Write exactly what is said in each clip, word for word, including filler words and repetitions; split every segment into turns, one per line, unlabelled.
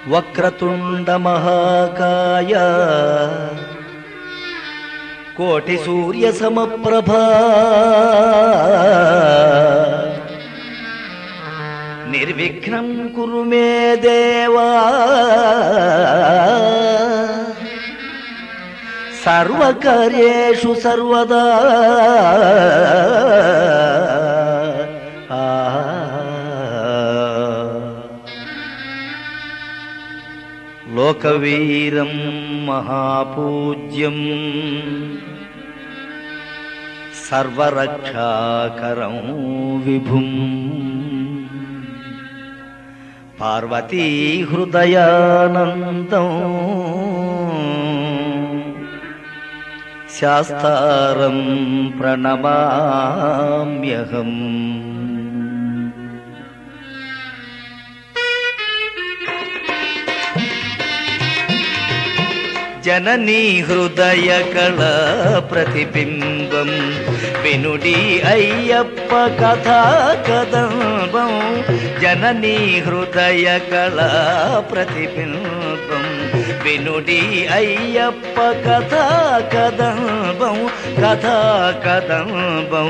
వక్రతుండ మహాకాయ కోటి సూర్య సమప్రభా నిర్విఘ్నం కురు మే దేవా సర్వకార్యేషు సర్వదా. లోకవీరం మహాపూజ్యం సర్వరక్షాకరం విభుం పార్వతీ హృదయానందం శాస్తారం ప్రణమామ్యహం. జననీ హృదయ కళ ప్రతిబింబం వినుడి అయ్యప్ప కథా కదంబం. జననీ హృదయ కళ ప్రతిబింబం వినుడి అయ్యప్ప కథా కదంబం కథా కదంబం.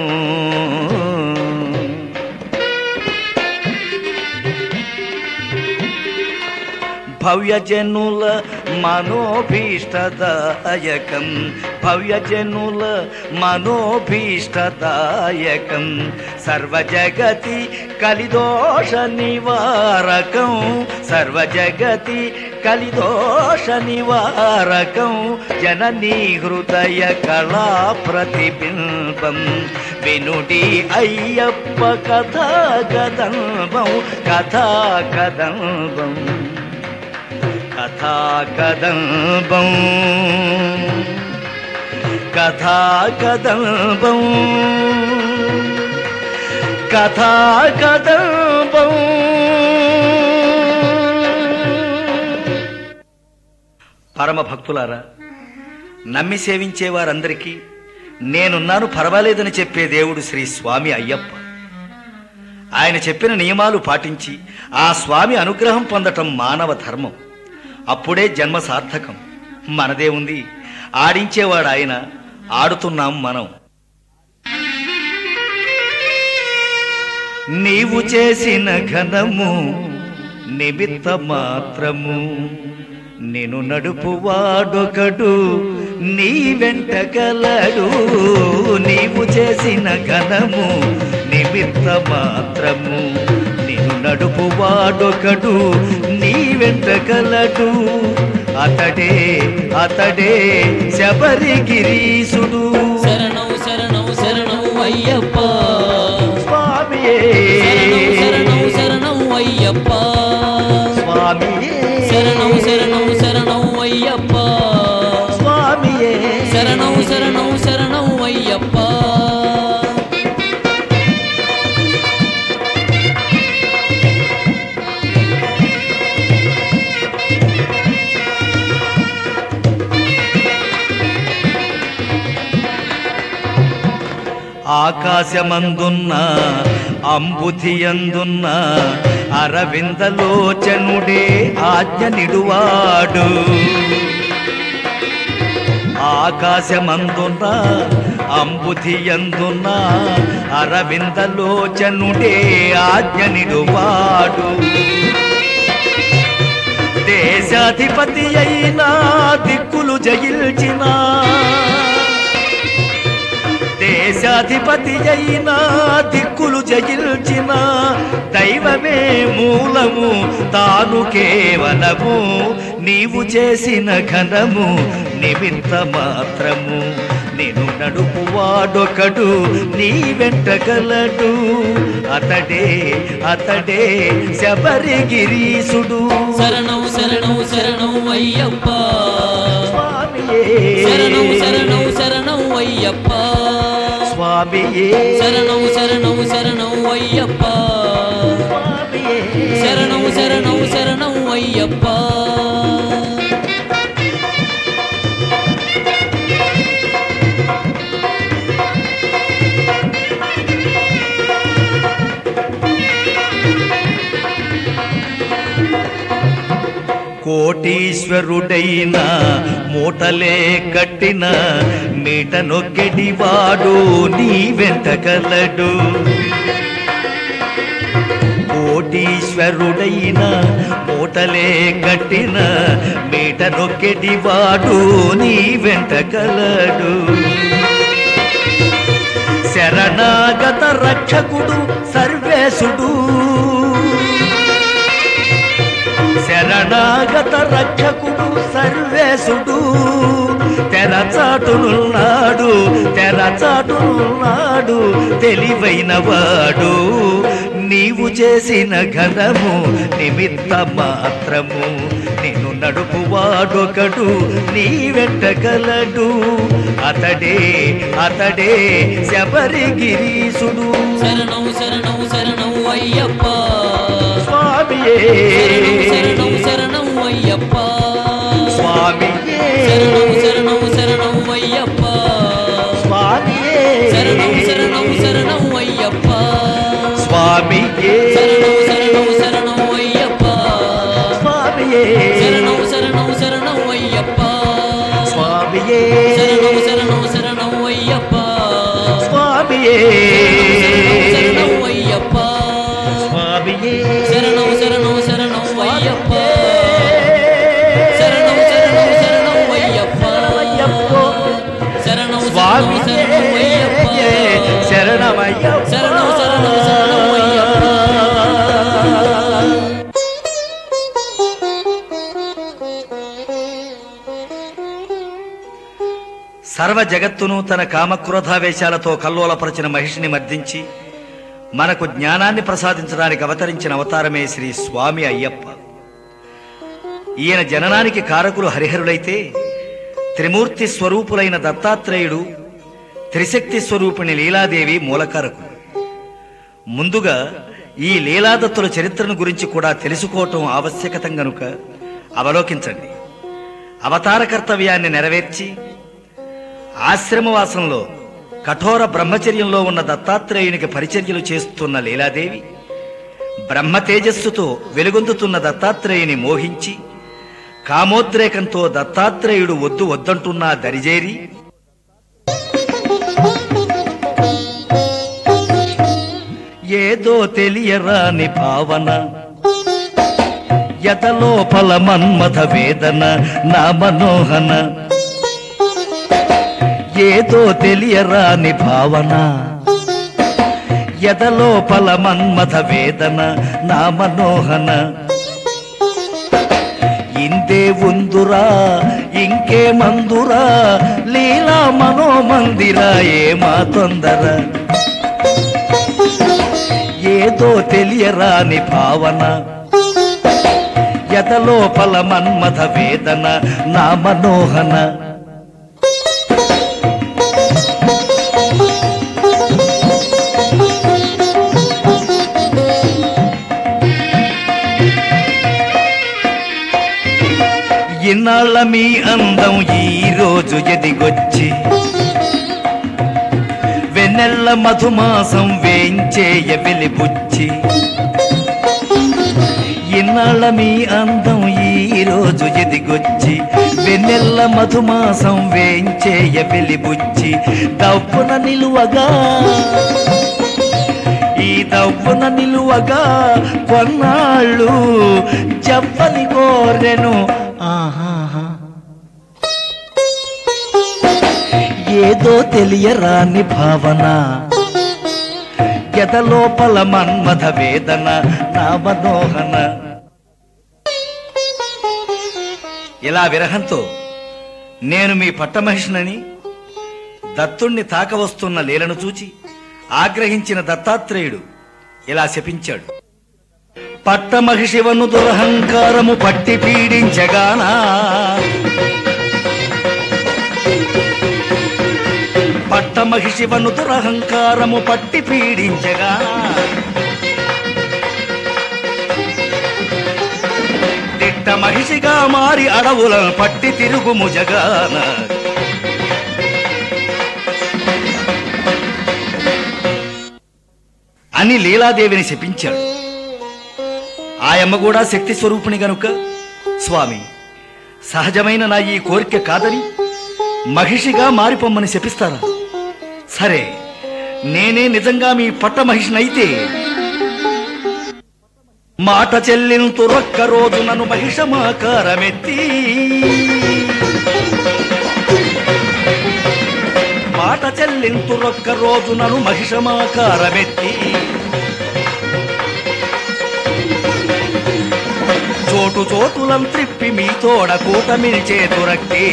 భవ్యజనుల మనోభీష్టదాయకం భవ్యజనుల మనోభీష్టదాయకం సర్వజగతి కలిదోష నివారకం సర్వజగతి కలిదోష నివారకం. జననీ హృదయ కళా ప్రతిబింబం వినుడి అయ్యప్ప కథా కదంబం కథా కదంబం కథా కదంబం కథా కదంబం కథా కదంబం. పరమ భక్తులారా, నమ్మి సేవించే వారందరికీ నేనున్నాను పర్వాలేదని చెప్పే దేవుడు శ్రీ స్వామి అయ్యప్ప. ఆయన చెప్పిన నియమాలు పాటించి ఆ స్వామి అనుగ్రహం పొందటం మానవ ధర్మం. అప్పుడే జన్మ సార్థకం. మనదే ఉంది, ఆడించేవాడు ఆయన, ఆడుతున్నాం మనం. నీవు చేసిన ఘనము నిమిత్త మాత్రము నిన్ను నడుపువాడొకడు నీ వెంట కలడు. నీవు చేసిన ఘనము నిమిత్త మాత్రము నిన్ను నడుపువాడొకడు నీ వెంట కలడు. అతడే అతడే శబరిగిరీసుడు.
శరణం శరణం శరణం అయ్యప్ప
స్వామియే
శరణం శరణం అయ్యప్ప
స్వామియే
శరణం శరణం శరణం అయ్యప్ప
స్వామియే
శరణం శరణం శరణం అయ్యప్ప.
ఆకాశమందున్న అంబుధియందున్న అరవిందలోచనుడే ఆజ్ఞ నిడువాడు. ఆకాశమందున్న అంబుధియందున్న అరవిందలోచనుడే ఆజ్ఞ నిడువాడు. దేశాధిపతి అయినా దిక్కులు జయించిన దేశాధిపతి అయినా దిక్కులు జయించిన దైవమే మూలము తాను కేవలము. నీవు చేసిన ఘనము నిమిత్త మాత్రము నిన్ను నడుపువాడొకడు నీ వెంట కలడు. అతడే అతడే శబరిగిరీసుడు.
శరణం శరణం శరణం అయ్యప్ప
స్వామియే
శరణం శరణం శరణం అయ్యప్ప
స్వామియే
శరణం శరణం శరణం అయ్యప్ప
స్వామియే
శరణం శరణం శరణం అయ్యప్ప.
కోటీశ్వరుడైన మూటలే కట్టిన మీట నొక్కెడివాడు నీ వెంట కలడు. కోటీశ్వరుడైన మూటలే కట్టిన మీట నొక్కెడివాడు నీ వెంట కలడు. శరణాగత రక్షకుడు సర్వేశుడు, శరణాగత రక్షకుడు సర్వేశుడు, తెరచాటునున్నాడు తెరచాటునున్నాడు తెలివైన వాడు. నీవు చేసిన ఘనము నిమిత్త మాత్రము నిన్ను నడుపువాడొకడు నీ వెంట కలడు. అతడే అతడే శబరిగిరీశుడు.
శరణం శరణం శరణం అయ్యప్ప
స్వామియే
శరణం శరణం అయ్యప్ప
స్వామియే
శరణం శరణం శరణం అయ్యప్ప
స్వామియే
శరణం శరణం శరణం అయ్యప్ప
స్వామియే
శరణం శరణం శరణం అయ్యప్ప
స్వామియే
శరణం శరణం శరణం అయ్యప్ప
స్వామియే
శరణం శరణం శరణం అయ్యప్ప
స్వామియే
శరణం అయ్యప్ప
స్వామియే
శరణం శరణం శరణం అయ్యప్ప శరణం శరణం శరణం అయ్యప్ప శరణం
స్వామి
శరణం అయ్యప్ప
శరణమయ్యప్ప
శరణం శరణం శరణం అయ్యప్ప.
సర్వ జగత్తును తన కామక్రోధావేశాలతో కల్లోలపరిచిన మహిషిని మర్దించి మనకు జ్ఞానాన్ని ప్రసాదించడానికి అవతరించిన అవతారమే శ్రీ స్వామి అయ్యప్ప. ఈయన జననానికి కారకులు హరిహరులైతే త్రిమూర్తి స్వరూపులైన దత్తాత్రేయుడు, త్రిశక్తి స్వరూపిణి లీలాదేవి మూలకారకులు. ముందుగా ఈ లీలాదత్తుల చరిత్రను గురించి కూడా తెలుసుకోవటం ఆవశ్యకతం గనుక అవలోకించండి. అవతార కర్తవ్యాన్ని నెరవేర్చి ఆశ్రమవాసంలో కఠోర బ్రహ్మచర్యంలో ఉన్న దత్తాత్రేయునికి పరిచర్యలు చేస్తున్న లీలాదేవి బ్రహ్మ తేజస్సుతో వెలుగొందుతున్న దత్తాత్రేయుని మోహించి కామోద్రేకంతో దత్తాత్రేయుడు వద్దు వద్దంటున్నా దరిజేరి ఏదో తెలియరాని భావన యతలోపల మన్మథ వేదన నా మనోహన, ఏదో తెలియరాని భావన యదలోపల మన్మథ వేదన నా మనోహన. ఇందే ఉందురా ఇంకే మందురా లీలా మనోమందిరా ఏమా తొందర. ఏదో తెలియరాని భావన యదలోపల మన్మథ వేదన నా మనోహన. ఇన్నాళ్ళ మీ అందం ఈ రోజు ఎదిగొచ్చి వెన్నెల్ల మధుమాసం వేంచేయ వెలిబుచ్చి. ఇన్నాళ్ళ మీ అందం ఈ రోజు ఎదిగొచ్చి వెన్నెల్ల మధుమాసం వేంచేయ వెలిబుచ్చి. దవ్వున నిలువగా ఈ దవ్వున నిలువగా కొన్నాళ్ళు జవ్వని కోరెను ఆహాహా. ఏదో తెలియరాని భావన యదలోపల మన్మథ వేదన నా మనోహన. ఇలా విరహంతో నేను మీ పట్టమహిషినని దత్తుణ్ణి తాకవస్తున్న లీలను చూచి ఆగ్రహించిన దత్తాత్రేయుడు ఇలా శపించాడు. పట్టమహిషివను దురహంకారము పట్టి పీడించగానా, పట్టమహిషివను దురహంకారము పట్టి పీడించగా దిట్ట మహిషిగా మారి అడవులను పట్టి తిరుగుము జగాన. అని లీలాదేవిని శపించాడు. ఆయమ్మ కూడా శక్తి స్వరూపిణి గనుక స్వామి, సహజమైన నా ఈ కోరిక కాదని మహిషిగా మారిపోమ్మని శపిస్తారా? సరే, నేనే నిజంగా మీ పట్ట మహిషినైతే మాట చెల్లింతురొక్క రోజు నన్ను మహిషమాకారమెత్తి మాట చెల్లింతురొక్క రోజు నన్ను మహిషమాకారమెత్తి చోటు చోటులం త్రిప్పి మీ తోడ కూటమిని చేతురక్కి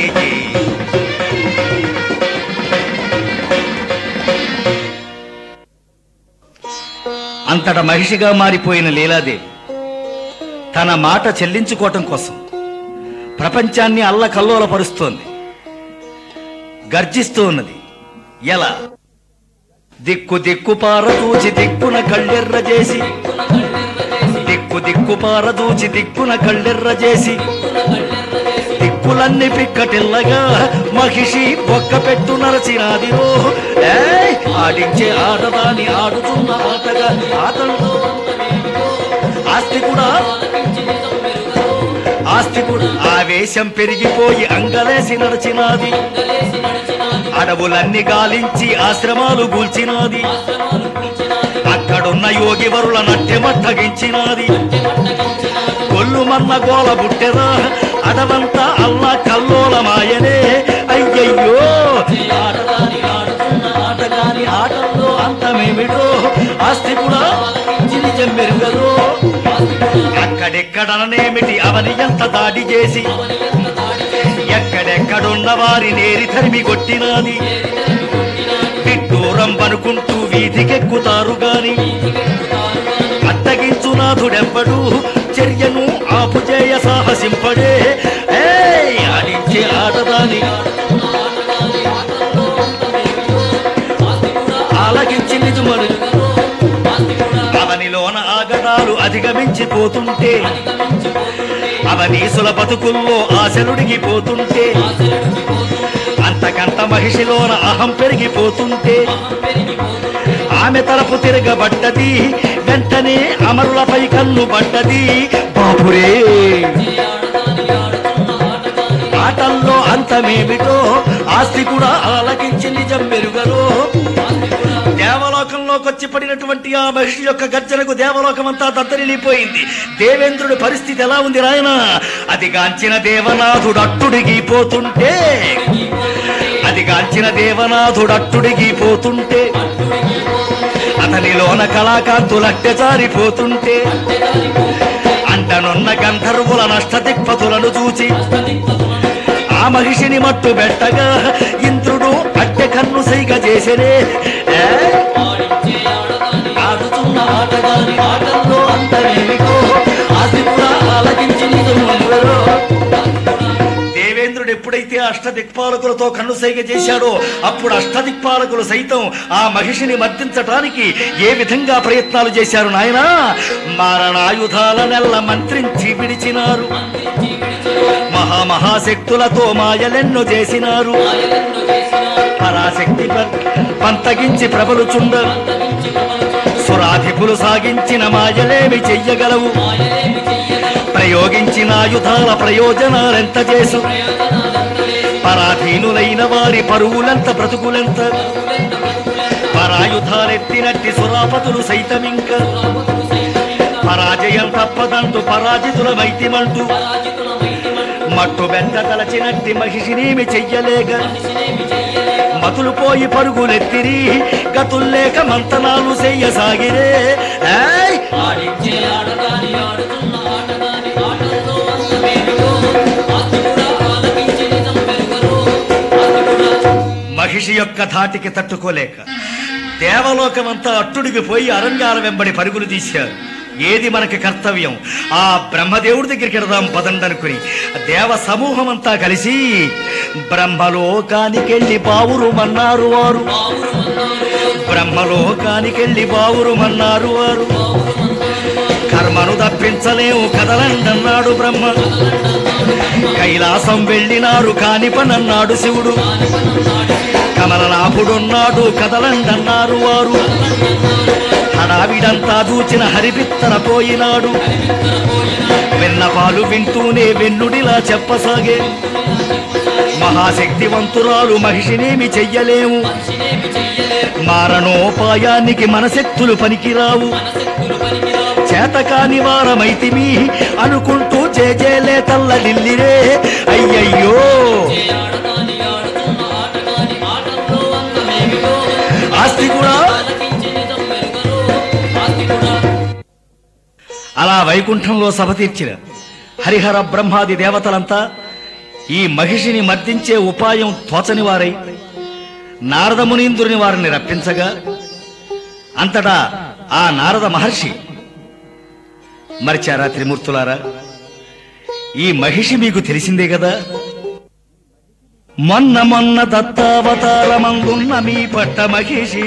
అంతట మహిషిగా మారిపోయిన లీలాదేవి తన మాట చెల్లించుకోవటం కోసం ప్రపంచాన్ని అల్లకల్లోలపరుస్తోంది, గర్జిస్తూ ఉన్నది. ఎలా? దిక్కు దిక్కు పారదూచి దిక్కున కళ్ళెర్ర చేసి దిక్కు దిక్కు పారదూచి దిక్కున కళ్ళెర్ర చేసి దిక్కులన్నీ పిక్కటిల్లగా మహిషి ఒక్క పెట్టు నరచినాదిరో. ఏయ్, ఆడించే ఆటదాని ఆడుతున్న ఆటగా ఆటలో ఆస్తి కూడా ఆస్తి కూడా ఆవేశం పెరిగిపోయి అంగలేసి నడిచినాది. అడవులన్నీ గాలించి ఆశ్రమాలు కూల్చినాది. అక్కడున్న యోగి వరుల నట్టెమట్టగించినాది. కొల్లుమన్న గోల బుట్టెదా అడవంతా అల్లా కల్లోలమాయనే. అయ్యయ్యో, ఆటగాని ఆడుతున్న ఆటగాని ఆటల్లో అంతమేమిటో ఆస్తి కూడా నిజం మెరుగదో. అక్కడెక్కడనేమిటి అవని ఎంత దాడి చేసి ఎక్కడెక్కడున్న వారి నేరి తరిమి కొట్టినాది. విడ్డూరం పనుకుంటూ వీధికెక్కుతారు గాని అట్టగించునాథుడెవ్వడు చర్యను ఆపుచేయ సాహసింపడే. ఏయ్, ఆడించే ఆటదాని ఆలకించి నిజమను అవనిలోన ఆగడాలు అధిగమించిపోతుంటే అవనీసుల బతుకుల్లో ఆశలుడిగిపోతుంటే అంతకంత మహిషిలోన అహం పెరిగిపోతుంటే ఆమె తరపు తిరగబడ్డది. వెంటనే అమరులపై కన్ను పడ్డది. బాపురే, ఆటల్లో అంతమేమిటో ఆస్తి కూడా ఆలకించి నిజం మెరుగరో. దేవలోకంలోకి వచ్చి పడినటువంటి ఆ మహిషి యొక్క గర్జనకు దేవలోకమంతా దద్దరిల్లిపోయింది. దేవేంద్రుడి పరిస్థితి ఎలా ఉంది రాయన? అది గాంచిన దేవనాథుడట్టుడిగిపోతుంటే అది గాంచిన దేవనాథుడట్టుడిగిపోతుంటే అతనిలోన కళాకాంతులట్టె జారిపోతుంటే అంటనున్న గంధర్వుల నష్ట దిక్పతులను చూచి ఆ మహిషిని మట్టు పెట్టగా ఇంద్రుడు అట్టె కన్ను సైగ చేసెనే. ఆడుతున్న ఆటగాని ఆటల్లో అంతమేమిటో ఆస్తి కూడా ఆలకించి నిజమనువరో. దేవేంద్రుడు ఎప్పుడైతే అష్టదిక్పాలకులతో కన్ను సైగ చేశాడో అప్పుడు అష్టదిక్పాలకులు సైతం ఆ మహిషిని మర్దించటానికి ఏ విధంగా ప్రయత్నాలు చేశారు నాయనా? మారణాయుధాల నెల్ల మంత్రించి విడిచినారు. మహామహాశక్తులతో మాయలెన్నో చేసినారు. పరాశక్తి పంతగించి ప్రబలుచుండ సురాధిపులు సాగించిన మాయలేమి చెయ్యగలవు. ప్రయోగించిన ఆయుధాల ప్రయోజనాలెంత చేసు పరాధీనులైన వారి పరువులెంత బ్రతుకులెంత. పరాయుధాలెత్తినట్టి సురాపతులు సైతమింక పరాజయం తప్పదంటూ పరాజితులమైతిమంటూ మట్టు బెంట తలచినట్టి మహిషినేమి చెయ్యలేక మతులు పోయి పరుగులెత్తిరి. గతుల్లేక మంతనాలు చెయ్యసాగిరే. మహిషి యొక్క ధాటికి తట్టుకోలేక దేవలోకమంతా అట్టుడికి పోయి అరణ్యాల వెంబడి పరుగులు తీశారు. ఏది మనకి కర్తవ్యం? ఆ బ్రహ్మదేవుడి దగ్గరికి వెడదాం పదండి అనుకుని దేవ సమూహం అంతా కలిసి బ్రహ్మలోకానికెళ్ళి బావురుమన్నారు వారు. బ్రహ్మలోకానికెళ్ళి బావురుమన్నారు వారు. కర్మను తప్పించలేము కదలండన్నాడు బ్రహ్మ. కైలాసం వెళ్ళినారు కాని పనన్నాడు శివుడు. కమలనాభుడున్నాడు కదలండన్నారు వారు. హడావిడంతా దూచిన హరిపిత్తర పోయినాడు. విన్నపాలు వింటూనే వెన్నుడిలా చెప్పసాగే, మహాశక్తివంతురాలు మహిషినేమి చెయ్యలేము, మారణోపాయానికి మన శక్తులు పనికిరావు, చేతకాని వారమైతిమి అనుకుంటూ చేజేలే తల్లడిల్లిరే అయ్యయ్యో. ఆస్తి కూడా అలా వైకుంఠంలో సభ తీర్చిన హరిహర బ్రహ్మాది దేవతలంతా ఈ మహిషిని మర్దించే ఉపాయం తోచని వారై నారద మునీంద్రుని వారిని రప్పించగా, అంతటా ఆ నారద మహర్షి, మరిచారా త్రిమూర్తులారా, ఈ మహిషి మీకు తెలిసిందే కదా, మొన్న మొన్న దత్తావతారమందున్న మీ పట్ట మహిషి,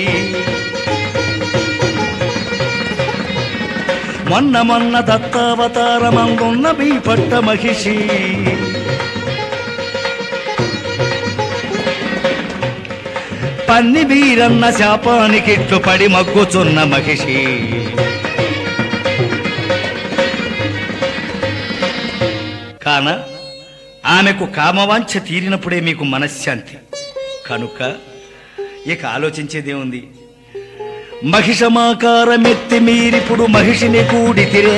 మొన్న మొన్న దత్తావతారమందున్న మీ పట్ట మహిషి, పన్ని వీరన్న శాపానికిట్లు పడి మగ్గుచున్న మహిషి, కాన ఆమెకు కామవాంఛ తీరినప్పుడే మీకు మనశ్శాంతి కనుక ఇక ఆలోచించేదేముంది, మహిషమాకారమెత్తి మీరిప్పుడు మహిషిని కూడితిరే,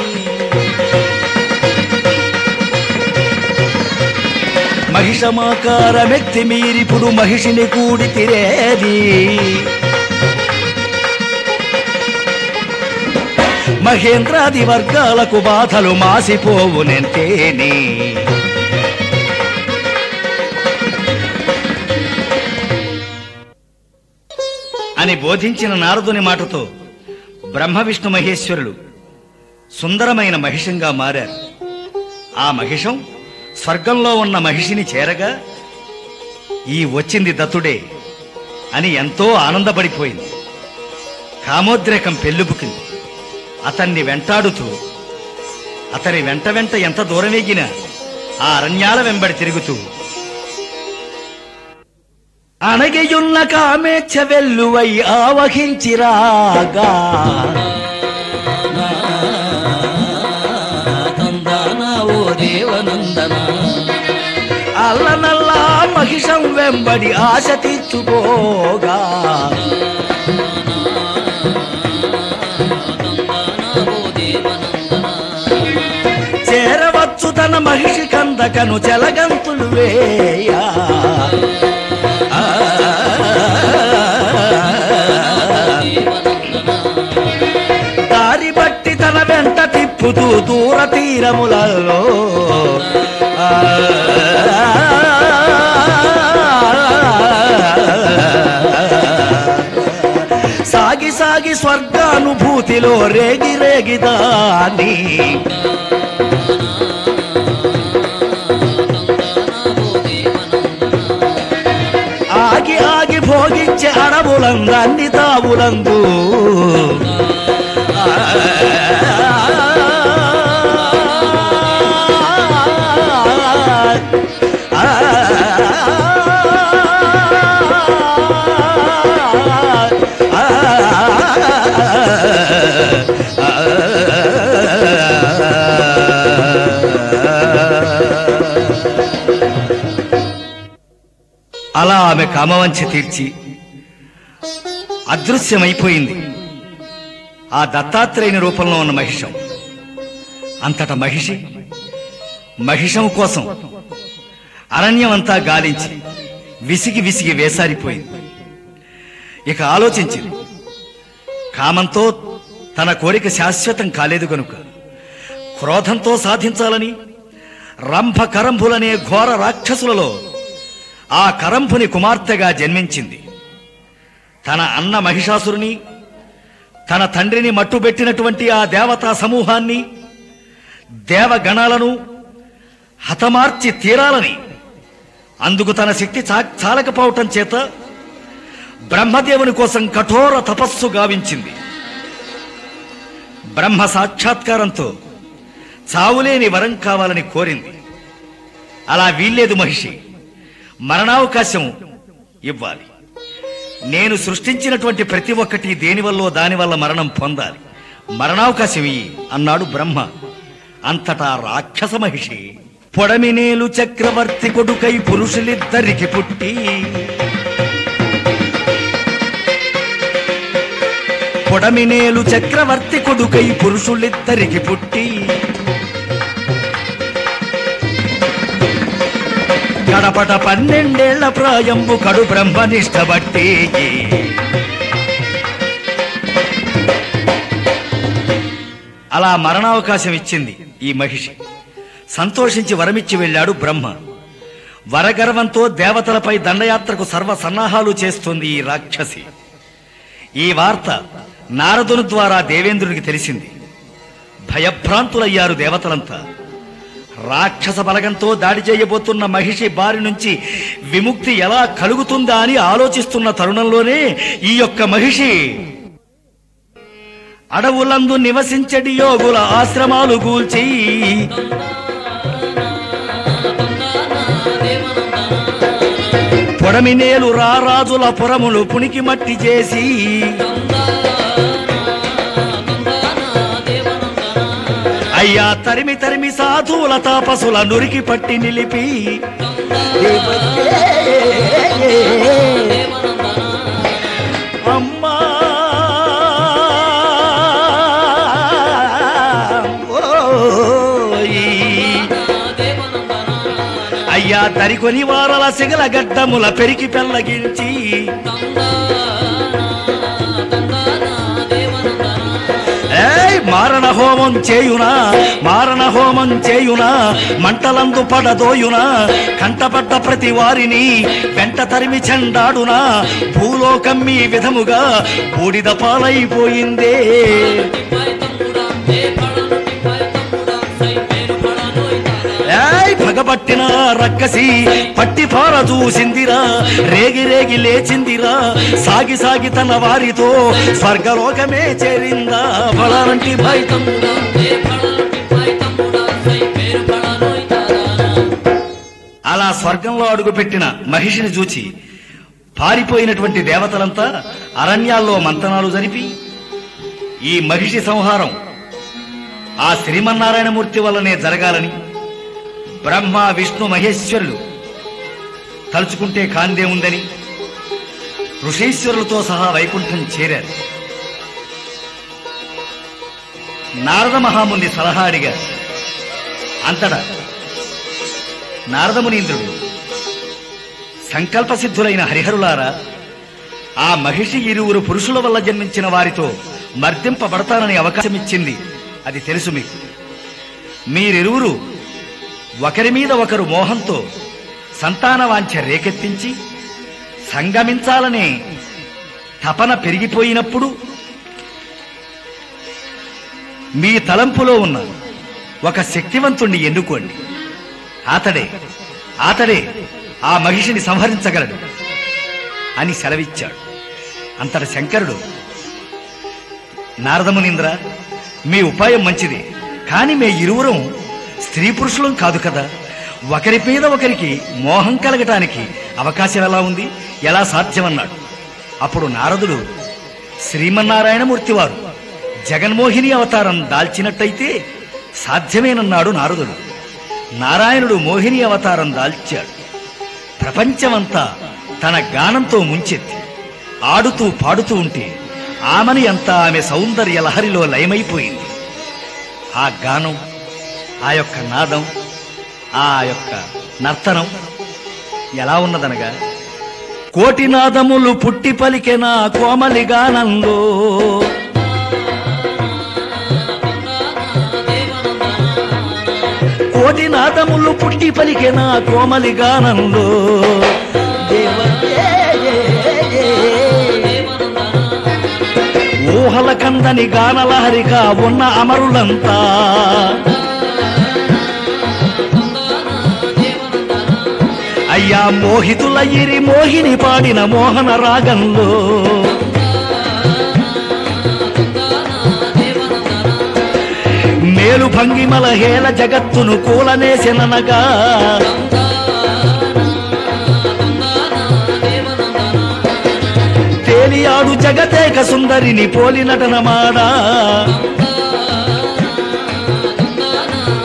మహిషమాకారమెత్తి మీరిప్పుడు మహిషిని కూడితిరేది, మహేంద్రాది వర్గాలకు బాధలు మాసిపోవునెంతేని, అని బోధించిన నారదుని మాటతో బ్రహ్మ విష్ణు మహేశ్వరులు సుందరమైన మహిషంగా మారారు. ఆ మహిషం స్వర్గంలో ఉన్న మహిషిని చేరగా, ఈ వచ్చింది దత్తుడే అని ఎంతో ఆనందపడిపోయింది. కామోద్రేకం పెళ్ళుబుకింది. అతన్ని వెంటాడుతూ అతని వెంట వెంట ఎంత దూరమేగినా ఆ అరణ్యాల వెంబడి తిరుగుతూ, అనగయున్న కామేచ్ఛ వెల్లువై ఆవహించిరాగా, అల్లనల్లా మహిషం వెంబడి ఆశ తీర్చుకోగా, చేరవచ్చు తన మహిషి కందకను చెలగంతులు వేయా, దారి బట్టి తన వెంట తిప్పుతూ దూర తీరములలో, సాగి సాగి స్వర్గానుభూతిలో రేగి రేగిదాని, ఆగి ఆగి భోగించే అడవులందు అన్ని తావులందు, అలా ఆమె కామవంచ తీర్చి అదృశ్యమైపోయింది ఆ దత్తాత్రేయుని రూపంలో ఉన్న మహిషం. అంతటా మహిషి మహిషం కోసం అరణ్యమంతా గాలించి విసిగి విసిగి వేసారిపోయింది. ఇక ఆలోచించింది, కామంతో తన కోరిక శాశ్వతం కాలేదు గనుక క్రోధంతో సాధించాలని రంభ కరంభులనే ఘోర రాక్షసులలో ఆ కరంభుని కుమార్తెగా జన్మించింది. తన అన్న మహిషాసురుని, తన తండ్రిని మట్టుబెట్టినటువంటి ఆ దేవతా సమూహాన్ని, దేవగణాలను హతమార్చి తీరాలని, అందుకు తన శక్తి చాలకపోవటం చేత బ్రహ్మదేవుని కోసం కఠోర తపస్సు గావించింది. బ్రహ్మ సాక్షాత్కారంతో చావులేని వరం కావాలని కోరింది. అలా వీల్లేదు మహిషి, మరణావకాశం ఇవ్వాలి. నేను సృష్టించినటువంటి ప్రతి ఒక్కటి దేనివల్ల దానివల్ల మరణం పొందాలి, మరణావకాశం ఇయ్యి అన్నాడు బ్రహ్మ. అంతటా రాక్షస మహిషి పొడమినేలు చక్రవర్తి కొడుకై పురుషులిద్దరికి పుట్టి పొడమినేలు చక్రవర్తి కొడుకై పురుషులిద్దరికి పుట్టి గడపట పన్నెండేళ్ల ప్రాయంబు కడు బ్రహ్మనిష్టబట్టి అలా మరణావకాశం ఇచ్చింది ఈ మహిషి. సంతోషించి వరమిచ్చి వెళ్ళాడు బ్రహ్మ. వరగర్వంతో దేవతలపై దండయాత్రకు సర్వ సన్నాహాలు చేస్తుంది ఈ రాక్షసి. ఈ వార్త నారదుని ద్వారా దేవేంద్రునికి తెలిసింది. భయభ్రాంతులయ్యారు దేవతలంతా. రాక్షస బలగంతో దాడి చేయబోతున్న మహిషి బారి నుంచి విముక్తి ఎలా కలుగుతుందా అని ఆలోచిస్తున్న తరుణంలోనే ఈ యొక్క మహిషి అడవులందు నివసించడి యోగుల ఆశ్రమాలు గూల్చి పొడమినేలు రారాజుల పురములు పునికి మట్టి చేసి అయ్యా తరిమి తరిమి సాధువుల తాపసుల నురికి పట్టి నిలిపి అమ్మా అయ్యా తరికొని వారల సిగల గడ్డముల పెరికి పెళ్ళగించి మారణ హోమం చేయునా మారణ హోమం చేయునా మంటలందు పడదోయునా కంటపడ్డ ప్రతి వారిని వెంట తరిమి చెండాడునా భూలోకం ఈ విధముగా బూడిద పాలైపోయిందే. పగబట్టిన రక్కసి పట్టి పార చూసిందిరా రేగి రేగి లేచిందిరా సాగి సాగి తన వారితో స్వర్గలోకమే చేరిందా. బలాంటి భైతం అలా స్వర్గంలో అడుగుపెట్టిన మహిషిని చూచి పారిపోయినటువంటి దేవతలంతా అరణ్యాల్లో మంతనాలు జరిపి ఈ మహిషి సంహారం ఆ శ్రీమన్నారాయణమూర్తి వల్లనే జరగాలని బ్రహ్మ విష్ణు మహేశ్వరులు తలుచుకుంటే కాందే ఉందని ఋషీశ్వరులతో సహా వైకుంఠం చేరారు. నారద మహాముని సలహా అడిగారు. అంతటా నారదమునీంద్రుడు సంకల్ప సిద్ధులైన హరిహరులారా, ఆ మహిషి ఇరువురు పురుషుల వల్ల జన్మించిన వారితో మర్దింపబడతానని అవకాశం ఇచ్చింది, అది తెలుసు మీకు. మీరిరువురు ఒకరి మీద ఒకరు మోహంతో సంతాన వాంఛ రేకెత్తించి సంగమించాలనే తపన పెరిగిపోయినప్పుడు మీ తలంపులో ఉన్న ఒక శక్తివంతుణ్ణి ఎన్నుకోండి. అతడే అతడే ఆ మహిషిని సంహరించగలడు అని సెలవిచ్చాడు. అంతట శంకరుడు, నారదమునీంద్ర, మీ ఉపాయం మంచిది, కాని మే ఇరువురం స్త్రీ పురుషులం కాదు కదా. ఒకరి మీద ఒకరికి మోహం కలగటానికి అవకాశం ఎలా ఉంది, ఎలా సాధ్యమన్నాడు. అప్పుడు నారదుడు, శ్రీమన్నారాయణమూర్తి వారు జగన్మోహిని అవతారం దాల్చినట్టయితే సాధ్యమేనన్నాడు నారదుడు. నారాయణుడు మోహిని అవతారం దాల్చాడు. ప్రపంచమంతా తన గానంతో ముంచెత్తి ఆడుతూ పాడుతూ ఉంటే ఆమెని అంతా ఆమె సౌందర్య లహరిలో లయమైపోయింది. ఆ గానం, ఆ యొక్క నాదం, ఆ యొక్క నర్తనం ఎలా ఉన్నదనగా, కోటి నాదములు పుట్టి పలికెన కోమలి గానంలో కోటి నాదములు పుట్టి పలికెన కోమలి గానంలో ఊహల కందని గానలహరిగా ఉన్న అమరులంతా అయ్యా మోహితులయ్యిరి మోహిని పాడిన మోహన రాగంలో మేలు భంగిమల హేళ జగత్తును కూలనేసెననగా తేలియాడు జగతేక సుందరిని పోలి నటనమాడా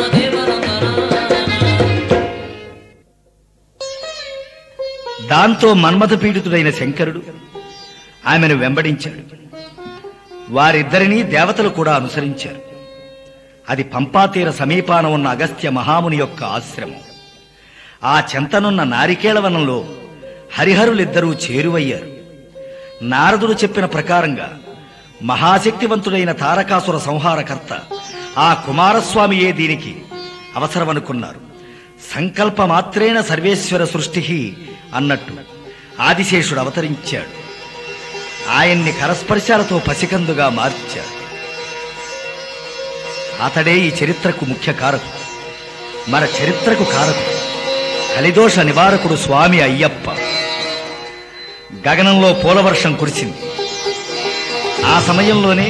దాంతో మన్మథ పీడితుడైన శంకరుడు ఆమెను వెంబడించాడు. వారిద్దరినీ దేవతలు కూడా అనుసరించారు. అది పంపాతీర సమీపాన ఉన్న అగస్త్య మహాముని యొక్క ఆశ్రమం. ఆ చెంతనున్న నారికేళవనంలో హరిహరులిద్దరూ చేరువయ్యారు. నారదుడు చెప్పిన ప్రకారంగా మహాశక్తివంతుడైన తారకాసుర సంహారకర్త ఆ కుమారస్వామియే దీనికి అవసరమనుకున్నారు. సంకల్పమాత్రేణ సర్వేశ్వర సృష్టి అన్నట్టు ఆదిశేషుడు అవతరించాడు. ఆయన్ని కరస్పర్శాలతో పసికందుగా మార్చాడు. అతడే ఈ చరిత్రకు ముఖ్య కారకుడు. మన చరిత్రకు కారకుడు కలిదోష నివారకుడు స్వామి అయ్యప్ప. గగనంలో పూలవర్షం కురిసింది. ఆ సమయంలోనే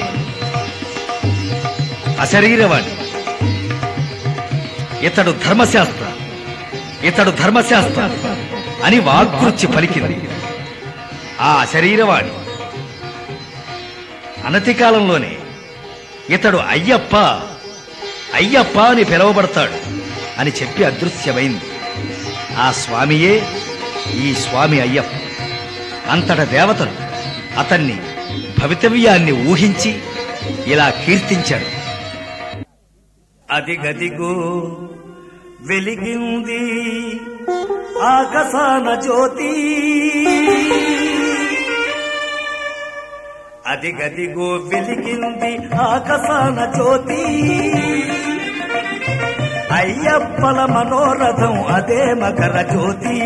అశరీరవాణి ఇతడు ధర్మశాస్త్ర ఇతడు ధర్మశాస్త్ర అని వాగ్కృత్య పలికింది. ఆ అశరీరవాణి అనతి కాలంలోనే ఇతడు అయ్యప్ప అయ్యప్ప అని పిలువబడతాడు అని చెప్పి అదృశ్యమైంది. ఆ స్వామియే ఈ స్వామి అయ్యప్ప. అంతట దేవతలు అతన్ని భవితవ్యాన్ని ఊహించి ఇలా కీర్తించాడు. అదిగదిగో వెలిగింది ఆకాశాన జ్యోతి, అదిగదిగో వెలిగింది ఆకాశాన జ్యోతి, అయ్యప్పల మనోరథం అదే మకర జ్యోతి.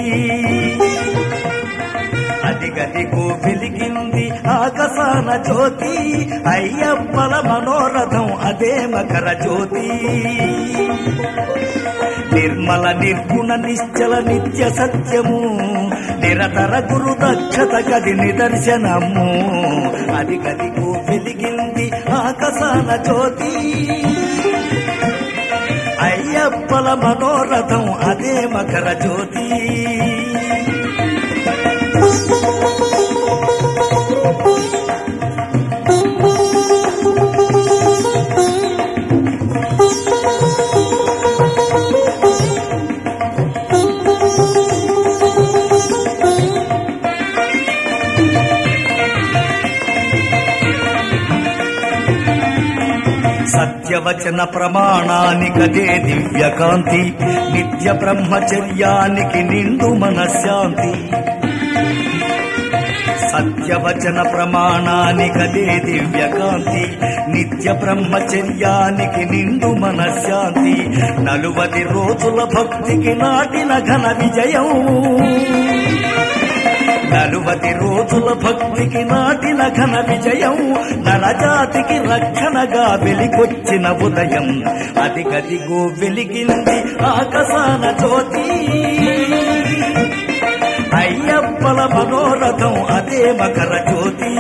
అదిగదిగో వెలిగింది ఆకాశాన జ్యోతి, అయ్యప్పల మనోరథం అదే మకర జ్యోతి. నిర్మల నిర్గుణ నిశ్చల నిత్య సత్యము, నిరతర గురు దక్షత గది నిదర్శనము. అదిగదిగో వెలిగింది ఆకాశాన జ్యోతి, అయ్యప్పల మనోరథం అదే మకర జ్యోతి. సత్యవచన ప్రమాణానికదే దివ్యకాంతి, నిత్య బ్రహ్మచర్యానికి నిండు మనశ్శాంతి. సత్యవచన ప్రమాణానికదే దివ్యకాంతి, నిత్య బ్రహ్మచర్యానికి నిండు మనశ్శాంతి. నలువది రోజుల భక్తికి నాటిన ఘన విజయం, నలువది రోజుల భక్తికి నాటిన ఘన విజయం. నరజాతికి రక్షణగా వెలికొచ్చిన ఉదయం, అదిగదిగో వెలిగింది ఆకాశాన జ్యోతి, అయ్యప్పల మనోరథం అదే మకర జ్యోతి.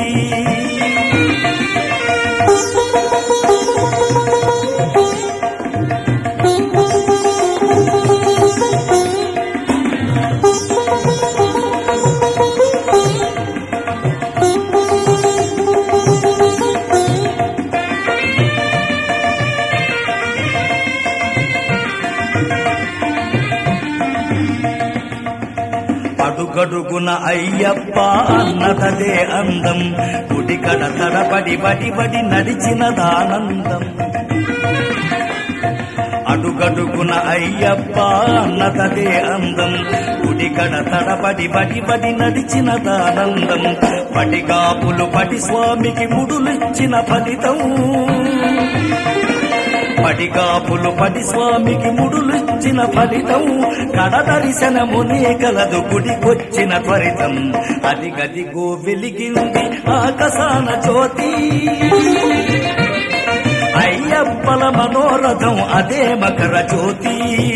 అడుగడుగున అయ్యప్ప అన్నదదే అందం, గుడికడ తడబడి బడి బడి నడిచినదానందం. అడుగడుగున అయ్యప్ప అన్నదదే అందం, గుడికడ తడబడి బడి బడి నడిచినదానందం. పడిగాపులు పడి స్వామికి ముడులిచ్చిన ఫలితం, పడిగాపులు పడి స్వామికి ముడులిచ్చిన ఫలితం. కడ దర్శనమునే కలదు గుడికొచ్చిన త్వరితం, అదిగదిగో వెలిగింది ఆకాశాన జ్యోతి, అయ్యప్పల మనోరథం అదే మకర జ్యోతి.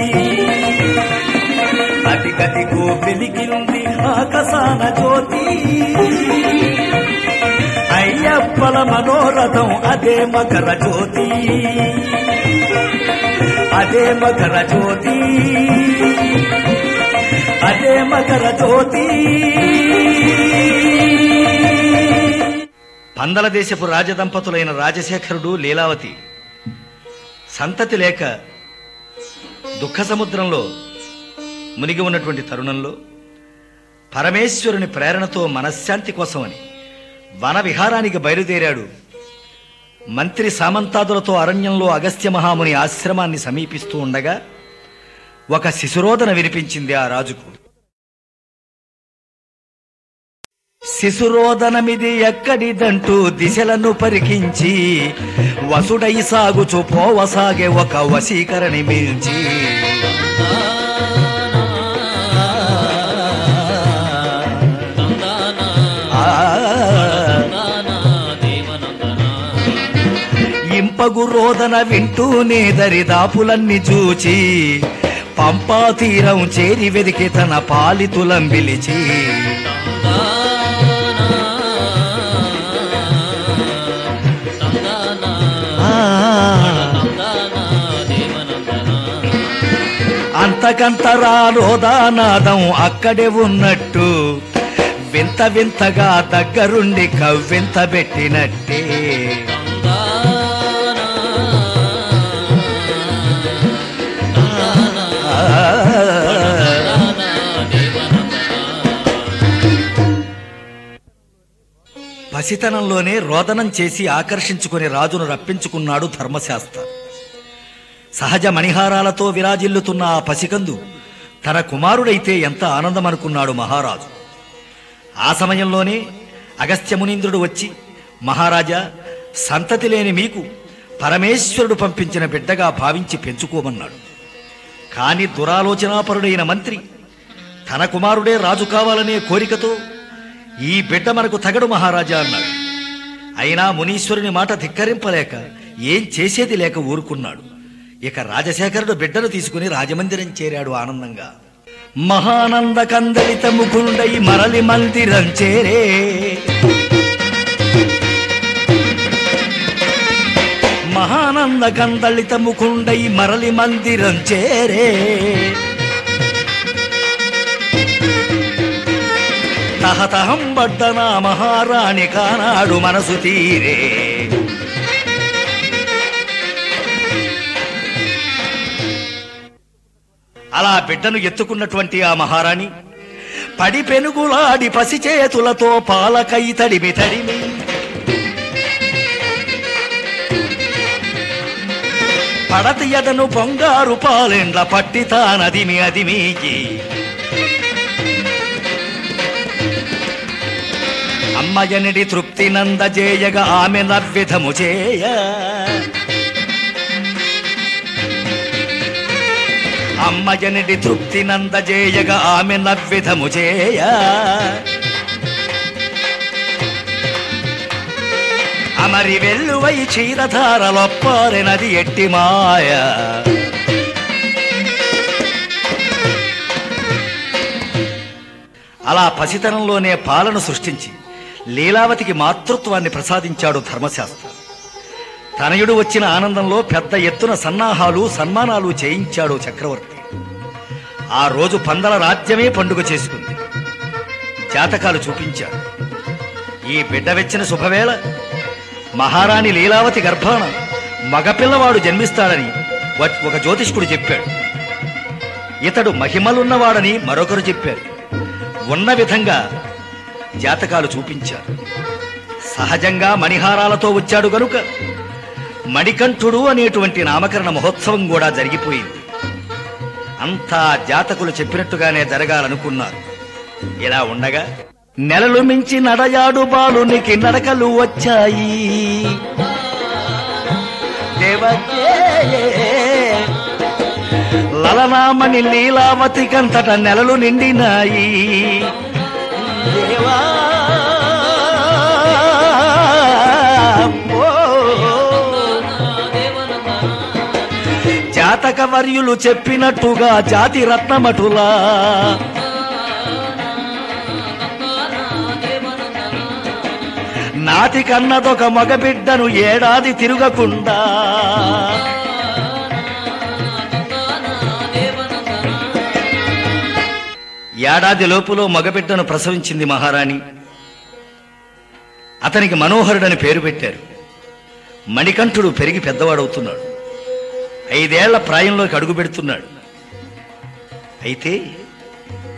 అదిగదిగో వెలిగింది ఆకాశాన జ్యోతి, అయ్యప్పల మనోరథం అదే మకర జ్యోతి, అదే మకర జ్యోతి, అదే మకర జ్యోతి. పందల దేశపు రాజదంపతులైన రాజశేఖరుడు లీలావతి సంతతి లేక దుఃఖ సముద్రంలో మునిగి ఉన్నటువంటి తరుణంలో పరమేశ్వరుని ప్రేరణతో మనశ్శాంతి కోసమని వన విహారానికి బయలుదేరాడు. మంత్రి సామంతాదులతో అరణ్యంలో అగస్త్య మహాముని ఆశ్రమాన్ని సమీపిస్తూ ఉండగా ఒక శిశురోదన వినిపించింది ఆ రాజుకు. శిశురోదనమిది ఎక్కడిదంటూ దిశలను పరికించి వసుడై సాగుచు పోవసాగే ఒక వశీకరణి మిల్చి ఇంపగు రోదన వింటూనే దరిదాపులన్నీ చూచి పంపా తీరం చేరి వెదికి తన పాలితులం పిలిచి అంతకంతరా రోదానాదం అక్కడే ఉన్నట్టు వింత వింతగా దగ్గరుండి కవ్వింత పెట్టినట్టే పసితనంలోనే రోదనం చేసి ఆకర్షించుకుని రాజును రప్పించుకున్నాడు ధర్మశాస్త్ర. సహజ మణిహారాలతో విరాజిల్లుతున్న ఆ పసికందు తన కుమారుడైతే ఎంత ఆనందమనుకున్నాడు మహారాజు. ఆ సమయంలోనే అగస్త్యమునీంద్రుడు వచ్చి, మహారాజా, సంతతి లేని మీకు పరమేశ్వరుడు పంపించిన బిడ్డగా భావించి పెంచుకోమన్నాడు. కాని దురాలోచనాపరుడైన మంత్రి తన కుమారుడే రాజు కావాలనే కోరికతో, ఈ బిడ్డ మనకు తగడు మహారాజా అన్నాడు. అయినా మునీశ్వరుని మాట ధిక్కరింపలేక ఏం చేసేది లేక ఊరుకున్నాడు. ఇక రాజశేఖరుడు బిడ్డను తీసుకుని రాజమందిరం చేరాడు ఆనందంగా. మహానంద కందలిత ముకుండై మరలి మందిరం చేరే మహానంద కందలిత ముకుండై మరలి మందిరం చేరే తహతహం బడ్డనా మహారాణి కానాడు మనసు తీరే. అలా బిడ్డను ఎత్తుకున్నటువంటి ఆ మహారాణి పడి పెనుగులాడి పసి చేతులతో పాలకై తడిమి తడిమి పడతి ఎదను పొంగారు పాలెండ్ల పట్టితా నదిమి అదిమీకి అమ్మజనిడి తృప్తి నందజేయగ ఆమె నవ్విధము చేయ అమ్మజనిడి తృప్తి నందజేయగ ఆమె నవ్విధము చేయ అమరి వెల్లువై క్షీరధారలొప్పారెనది ఎట్టి మాయ అలా పసితనంలోనే పాలను సృష్టించి లీలావతికి మాతృత్వాన్ని ప్రసాదించాడు ధర్మశాస్త్ర. తనయుడు వచ్చిన ఆనందంలో పెద్ద ఎత్తున సన్నాహాలు సన్మానాలు చేయించాడు చక్రవర్తి. ఆ రోజు పందల రాజ్యమే పండుగ చేసుకుంది. జాతకాలు చూపించాడు. ఈ బిడ్డ వెచ్చిన శుభవేళ మహారాణి లీలావతి గర్భాన మగపిల్లవాడు జన్మిస్తాడని ఒక జ్యోతిష్కుడు చెప్పాడు. ఇతడు మహిమలున్నవాడని మరొకరు చెప్పారు. ఉన్న విధంగా జాతకాలు చూపించారు. సహజంగా మణిహారాలతో వచ్చాడు గనుక మణికంఠుడు అనేటువంటి నామకరణ మహోత్సవం కూడా జరిగిపోయింది. అంతా జాతకులు చెప్పినట్టుగానే జరగాలనుకున్నారు. ఇలా ఉండగా నెలలు మించి నడయాడు బాలునికి నడకలు వచ్చాయి. లలనామణి లీలావతి కంతట నెలలు నిండినాయి. దేవా జాతక వర్యులు చెప్పినట్టుగా జాతి రత్నమటులా నాటి కన్నదొక మగబిడ్డను ఏడాది తిరగకుండా ఏడాది లోపులో మగబిడ్డను ప్రసవించింది మహారాణి. అతనికి మనోహరుడని పేరు పెట్టారు. మణికంఠుడు పెరిగి పెద్దవాడవుతున్నాడు. ఐదేళ్ల ప్రాయంలోకి అడుగు పెడుతున్నాడు. అయితే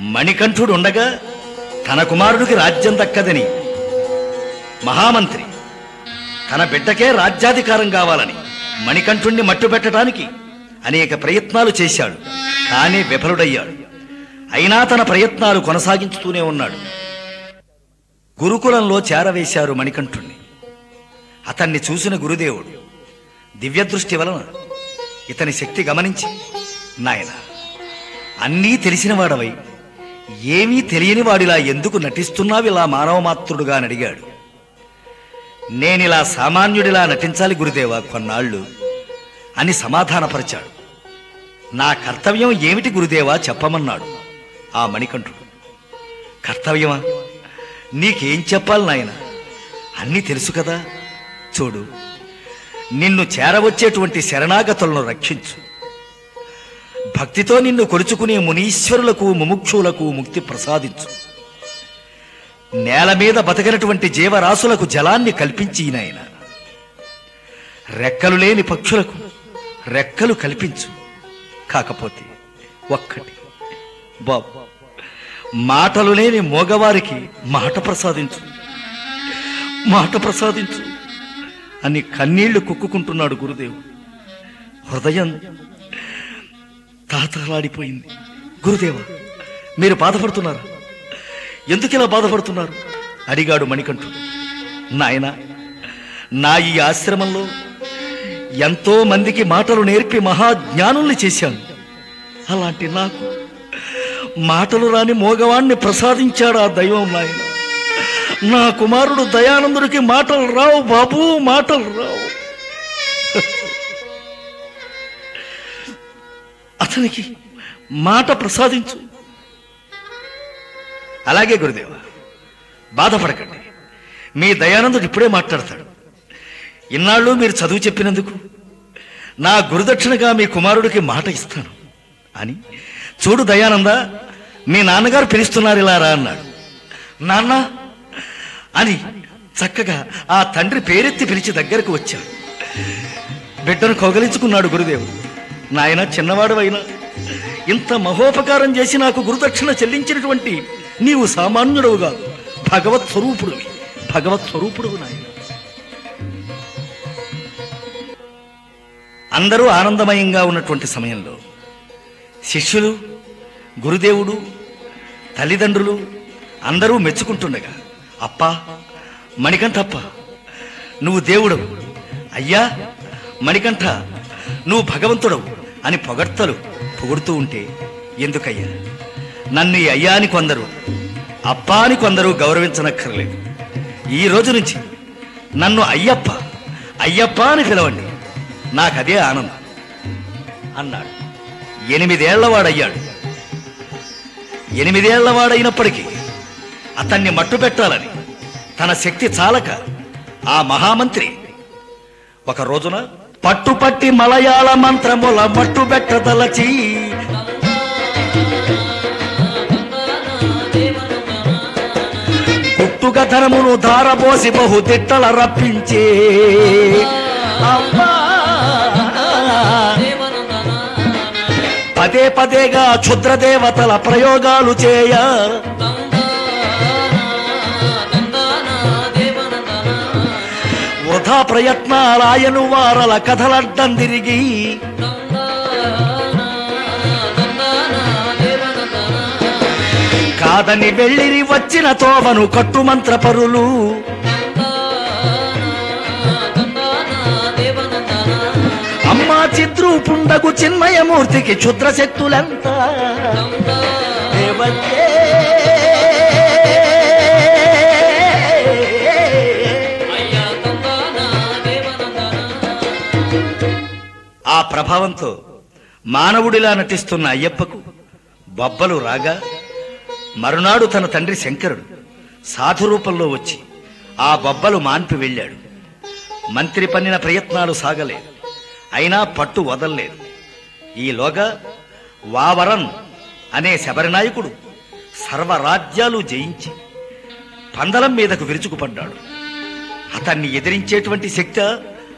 మణికంఠుడు ఉండగా తన కుమారుడికి రాజ్యం దక్కదని మహామంత్రి తన బిడ్డకే రాజ్యాధికారం కావాలని మణికంఠుణ్ణి మట్టుబెట్టడానికి అనేక ప్రయత్నాలు చేశాడు. కానీ విఫలుడయ్యాడు. అయినా తన ప్రయత్నాలు కొనసాగించుతూనే ఉన్నాడు. గురుకులంలో చేరవేశారు మణికంఠుణ్ణి. అతన్ని చూసిన గురుదేవుడు దివ్యదృష్టి వలన ఇతని శక్తి గమనించి, నాయన, అన్నీ తెలిసినవాడవై ఏమీ తెలియని వాడిలా ఎందుకు నటిస్తున్నావిలా మానవమాత్రుడుగా అని అడిగాడు. నేనిలా సామాన్యుడిలా నటించాలి గురుదేవా కొన్నాళ్ళు అని సమాధానపరిచాడు. నా కర్తవ్యం ఏమిటి గురుదేవా చెప్పమన్నాడు ఆ మణికంఠుడు. కర్తవ్యమా? నీకేం చెప్పాలి నాయన, అన్నీ తెలుసు కదా. చూడు, నిన్ను చేరవచ్చేటువంటి శరణాగతులను రక్షించు. భక్తితో నిన్ను కొలుచుకునే మునీశ్వరులకు ముముక్షులకు ముక్తి ప్రసాదించు. నేల మీద బతకనటువంటి జీవరాశులకు జలాన్ని కల్పించి నాయన. రెక్కలు లేని పక్షులకు రెక్కలు కల్పించు. కాకపోతే ఒక్కటి బాబు, మాటలు లేని మోగవారికి మాట ప్రసాదించు, మాట ప్రసాదించు అని కన్నీళ్లు కుక్కుకుంటున్నాడు గురుదేవుడు. హృదయం తాతలాడిపోయింది. గురుదేవా, మీరు బాధపడుతున్నారా? ఎందుకిలా బాధపడుతున్నారు అడిగాడు మణికంఠుడు. నాయన, నా ఈ ఆశ్రమంలో ఎంతో మందికి మాటలు నేర్పి మహాజ్ఞానుల్ని చేశాను. అలాంటి నాకు మాటలు రాని మోగవాణ్ణి ప్రసాదించాడు ఆ దైవం. నాయన, నా కుమారుడు దయానందుడికి మాటలు రావు బాబు, మాటలు రావు. అతనికి మాట ప్రసాదించు. అలాగే గురుదేవ, బాధపడకండి. మీ దయానందుడు ఇప్పుడే మాట్లాడతాడు. ఇన్నాళ్ళు మీరు చదువు చెప్పినందుకు నా గురుదక్షిణగా మీ కుమారుడికి మాట ఇస్తాను అని. చూడు దయానంద, మీ నాన్నగారు పిలుస్తున్నారు, ఇలా రా అన్నాడు. నాన్న అని చక్కగా ఆ తండ్రి పేరెత్తి పిలిచి దగ్గరకు వచ్చాడు. బిడ్డను కౌగలించుకున్నాడు గురుదేవుడు. నాయన, చిన్నవాడు అయినా ఇంత మహోపకారం చేసి నాకు గురుదక్షిణ చెల్లించినటువంటి నీవు సామాన్యుడవుగా భగవత్ స్వరూపుడువి, భగవత్ స్వరూపుడువు నాయన. అందరూ ఆనందమయంగా ఉన్నటువంటి సమయంలో శిష్యులు, గురుదేవుడు, తల్లిదండ్రులు అందరూ మెచ్చుకుంటుండగా, అప్పా మణికంఠప్ప, నువ్వు దేవుడవు, అయ్యా మణికంఠ నువ్వు భగవంతుడవు అని పొగడ్తలు పొగుడుతూ ఉంటే, ఎందుకయ్యా నన్ను ఈ అయ్యా అని కొందరు, అప్పా అని కొందరు గౌరవించనక్కర్లేదు. ఈ రోజు నుంచి నన్ను అయ్యప్ప అయ్యప్ప అని పిలవండి, నాకదే ఆనందం అన్నాడు. ఎనిమిదేళ్లవాడయ్యాడు. ఎనిమిదేళ్లవాడైనప్పటికీ అతన్ని మట్టుబెట్టాలని తన శక్తి చాలక ఆ మహామంత్రి ఒక రోజున పట్టుపట్టి మలయాళ మంత్రముల మట్టుబెట్టదలచి గుట్టుగా ధనమును ధారపోసి బహు తిట్టల రప్పించే పదే పదేగా క్షుద్రదేవతల ప్రయోగాలు చేయ వృధా ప్రయత్నాలాయను వారల కథలడ్డం తిరిగి కాదని వెళ్ళిరి వచ్చిన తోవను కట్టుమంత్ర పరులు అమ్మా చిద్రూపుండగు చిన్మయమూర్తికి క్షుద్రశక్తులంత దేవతే ఆ ప్రభావంతో మానవుడిలా నటిస్తున్న అయ్యప్పకు బొబ్బలు రాగా మరునాడు తన తండ్రి శంకరుడు సాధు రూపంలో వచ్చి ఆ బొబ్బలు మాన్పి వెళ్ళాడు. మంత్రి పన్నిన ప్రయత్నాలు సాగలేదు, అయినా పట్టు వదల్లేదు. ఈలోగా వావరన్ అనే శబరినాయకుడు సర్వరాజ్యాలు జయించి పందలం మీదకు విరుచుకుపడ్డాడు. అతన్ని ఎదిరించేటువంటి శక్తి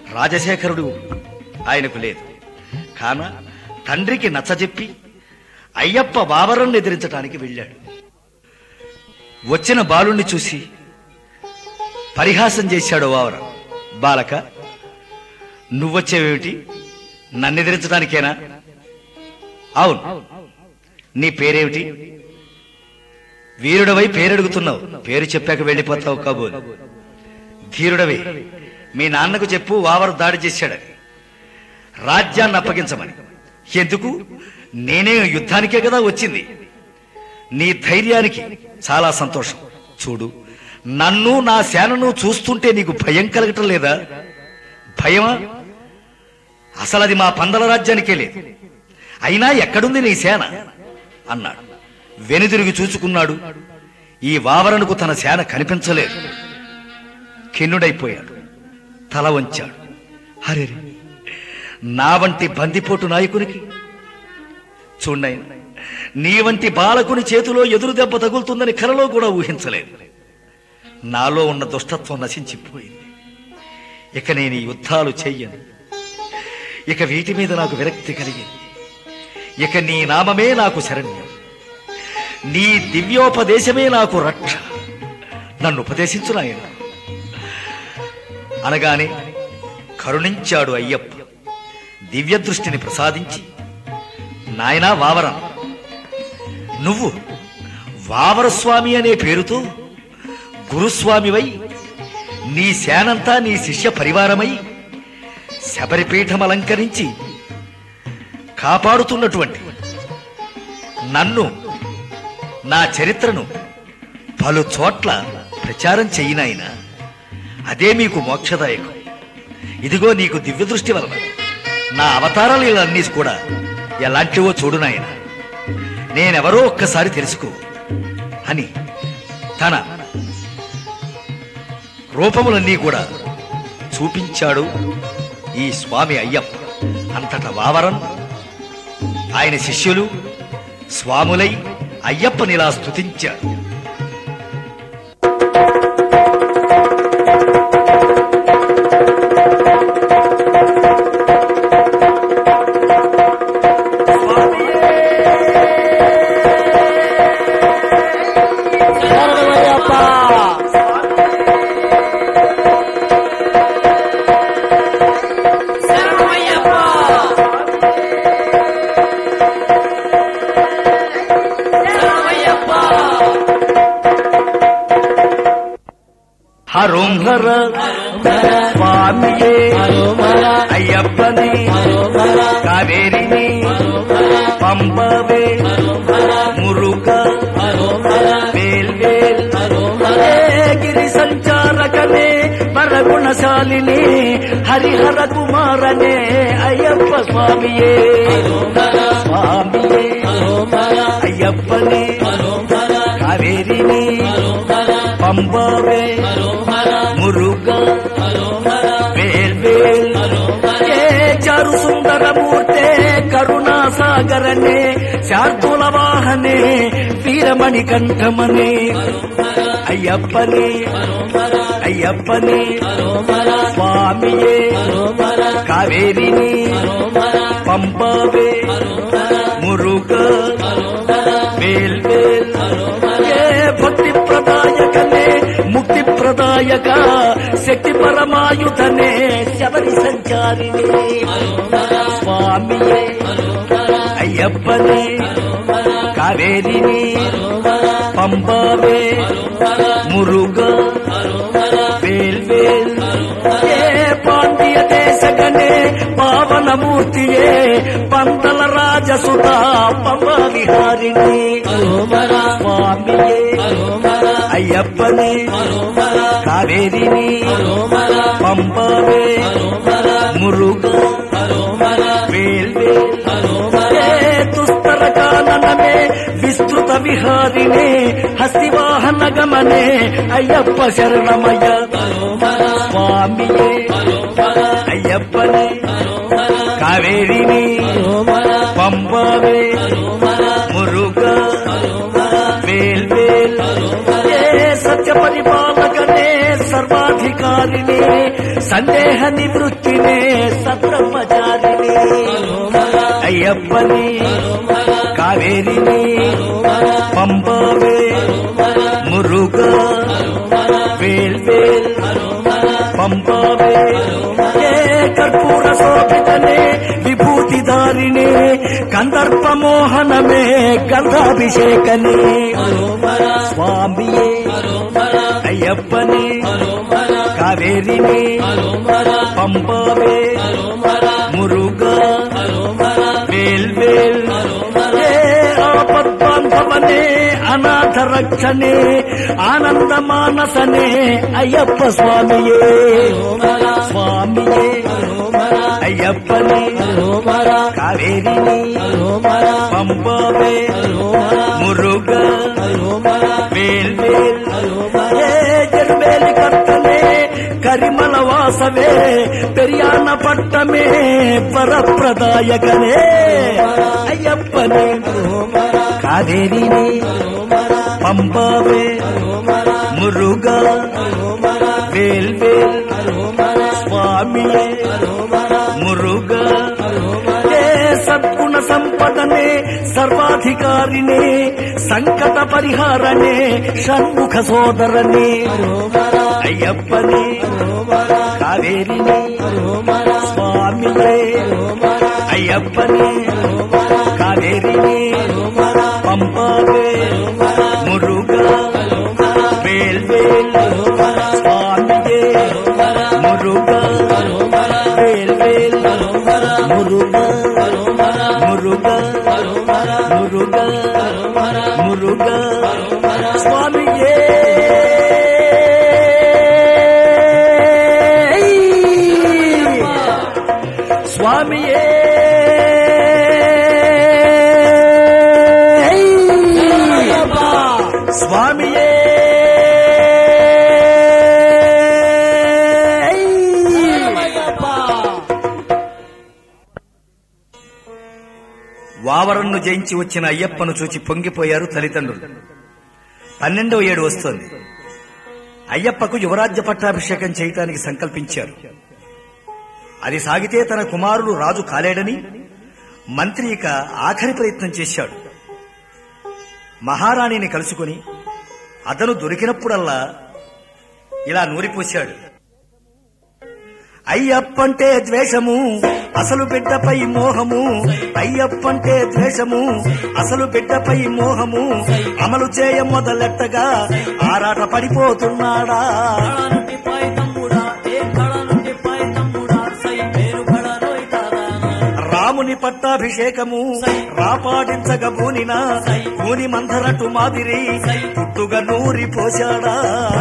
రాజశేఖరుడు ఆయనకు లేదు. కాన తండ్రికి నచ్చజెప్పి అయ్యప్ప వావరను ఎదిరించడానికి వెళ్ళాడు. వచ్చిన బాలుణ్ణి చూసి పరిహాసం చేశాడు వావర. బాలక, నువ్వొచ్చేవేమిటి? నన్ను ఎదిరించడానికేనా? అవును. నీ పేరేమిటి? వీరుడవై పేరడుగుతున్నావు, పేరు చెప్పాక వెళ్ళిపోతావు కాబోలు. ధీరుడవే, మీ నాన్నకు చెప్పు వావరు దాడి చేశాడని, రాజ్యాన్ని అప్పగించమని. ఎందుకు? నేనే యుద్ధానికే కదా వచ్చింది. నీ ధైర్యానికి చాలా సంతోషం. చూడు, నన్ను నా సేనను చూస్తుంటే నీకు భయం కలగటం లేదా? భయమా? అసలు అది మా పందల రాజ్యానికే లేదు. అయినా ఎక్కడుంది నీ సేన అన్నాడు. వెనుదిరిగి చూసుకున్నాడు. ఈ వావరనుకు తన సేన కనిపించలేదు. ఖిన్నుడైపోయాడు, తల వంచాడు. హరే, నా వంటి బందిపోటు నాయకునికి చూడయ్య, నీ వంటి బాలకుని చేతిలో ఎదురు దెబ్బ తగులుతుందని కలలో కూడా ఊహించలేదు. నాలో ఉన్న దుష్టత్వం నశించిపోయింది. ఇక నేను ఈ యుద్ధాలు చెయ్యను. ఇక వీటి మీద నాకు విరక్తి కలిగింది. ఇక నీ నామమే నాకు శరణ్యం, నీ దివ్యోపదేశమే నాకు రక్ష. నన్ను ఉపదేశించు నాయన అనగానే కరుణించాడు అయ్యప్ప. దివ్య దృష్టిని ప్రసాదించి, నాయనా వావరం, నువ్వు వావరస్వామి అనే పేరుతో గురుస్వామివై నీ సేనంతా నీ శిష్య పరివారమై శబరిపీఠం అలంకరించి కాపాడుతున్నటువంటి నన్ను, నా చరిత్రను పలు చోట్ల ప్రచారం చెయ్యినాయన. అదే మీకు మోక్షదాయకం. ఇదిగో నీకు దివ్య దృష్టి వలన నా అవతారాలు అన్నీ కూడా ఎలాంటివో చూడు నాయన. నేనెవరో ఒక్కసారి తెలుసుకో అని తన రూపములన్నీ కూడా చూపించాడు ఈ స్వామి అయ్యప్ప. అంతటా వావరన్ ఆయన శిష్యులు స్వాములై అయ్యప్పనిలా స్తుతించారు. హరోం హర స్వామియే అయ్యప్పని కావేరిని పంబవే మురుగ వేల్వేల్ గిరి సంచారకనే పరగుణశాలిని హరిహర కుమారనే అయ్యప్ప స్వామియే స్వామియే అయ్యప్పని కావేరిని పంబవే మురుగ వేల్వేల్ చారు సుందరమూర్తే కరుణా సాగరనే శార్దుల వాహనే వీరమణి కంఠమనే అయ్యప్పనే అయ్యప్పనే స్వామియే కావేరిని పంబవే మురుగ వేల్వేల్ భక్తి ప్రదాయకనే ముక్తి ప్రదాయక శక్తి పరమాయుధనే శబరి సంచారిణి స్వామియే అయ్యప్పనే కావేరిని పంబవే మురుగ వేల్వేల్ పాండ్య దేశగనే పావనమూర్తియే పంతల రాజసుత పంబ విహారిణి స్వామియే అయ్యప్పనే కావేరిని పంబవే మురుగ వేల్వేల్ దుస్తర కాననమే విస్తృత విహారిణే హస్తివాహన గమనే అయ్యప్ప శరణమయ స్వామియే అయ్యప్పనే కావేరిని పంబవే మురుగ వేల్వేల్ సత్య పరిపాలకనే సర్వాధికారిని సందేహ నివృత్తినే సత్బ్రహ్మచారిని అయ్యప్పని కావేరిని పంబావే మురుగా వేల్ వేల్ పంబావే ఏ కర్పూర శోభితనే విభూతిదారిణే కందర్ప మోహనమే గంధాభిషేకనే స్వామియే అయ్యప్పనే కావేరిని పంబావే మురుగా వేల్ వేల్ ఏ ఆపద్బాంధవనే అనాథ రక్షణే ఆనంద మానసనే అయ్యప్ప స్వామియే స్వామియే అయ్యప్పనే కావేరిని పంబావే మురుగా వేల్ వేల్ ఏ జరువేలి కర్తనే కరిమల వాసవే పెరియాన పట్టమే వరప్రదాయకనే అయ్యప్పనే కావేరిని పంబావే మురుగా వేల్ వేల్ స్వామియే మురుగా ఏ సద్గుణ సంపదనే సర్వాధికారినే సంకట పరిహారనే షణ్ముఖ సోదరనే అయ్యప్పనే కావేరిని స్వామియే అయ్యప్పనే కావేరిని పంబావే మురుగా వేల్ వేల్ స్వామియే మురుగా వేల్ వేల్ మురుగా మురుగా మురుగా మురుగా స్వామియే స్వామియే స్వామియే వావరన్ను జయించి వచ్చిన అయ్యప్పను చూచి పొంగిపోయారు తల్లిదండ్రులు. పన్నెండవ ఏడు వస్తోంది. అయ్యప్పకు యువరాజ్య పట్టాభిషేకం చేయటానికి సంకల్పించారు. అది సాగితే తన కుమారుడు రాజు కాలేడని మంత్రి ఇక ఆఖరి ప్రయత్నం చేశాడు. మహారాణిని కలుసుకుని అతను దొరికినప్పుడల్లా ఇలా నూరిపోశాడు. అయ్యప్పంటే ద్వేషము అసలు బిడ్డపై మోహము, అయ్యప్పంటే ద్వేషము అసలు బిడ్డపై మోహము, అమలు చేయ మొదలెట్టగా ఆరాట పడిపోతున్నాడా. రాముని పట్టాభిషేకము రాపాడించగ బూనినా భూని మందరటు మాదిరి పుట్టుగా నూరి పోశాడా.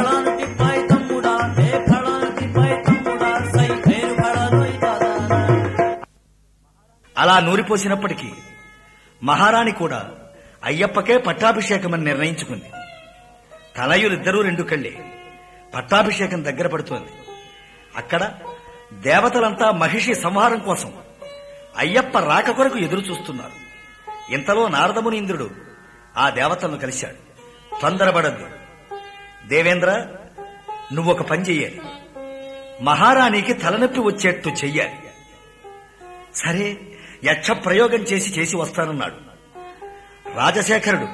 అలా నూరిపోసినప్పటికీ మహారాణి కూడా అయ్యప్పకే పట్టాభిషేకమని నిర్ణయించుకుంది. తనయులిద్దరూ రెండు కళ్ళే. పట్టాభిషేకం దగ్గర పడుతోంది. అక్కడ దేవతలంతా మహిషి సంహారం కోసం అయ్యప్ప రాక కొరకు ఎదురు చూస్తున్నారు. ఇంతలో నారదమునీంద్రుడు ఆ దేవతలను కలిశాడు. తొందరపడద్దు దేవేంద్ర, నువ్వొక పని చెయ్యాలి. మహారాణికి తలనొప్పి వచ్చేట్టు చెయ్యాలి. సరే, యక్ష ప్రయోగం చేసి చేసి వస్తానన్నాడు. రాజశేఖరుడు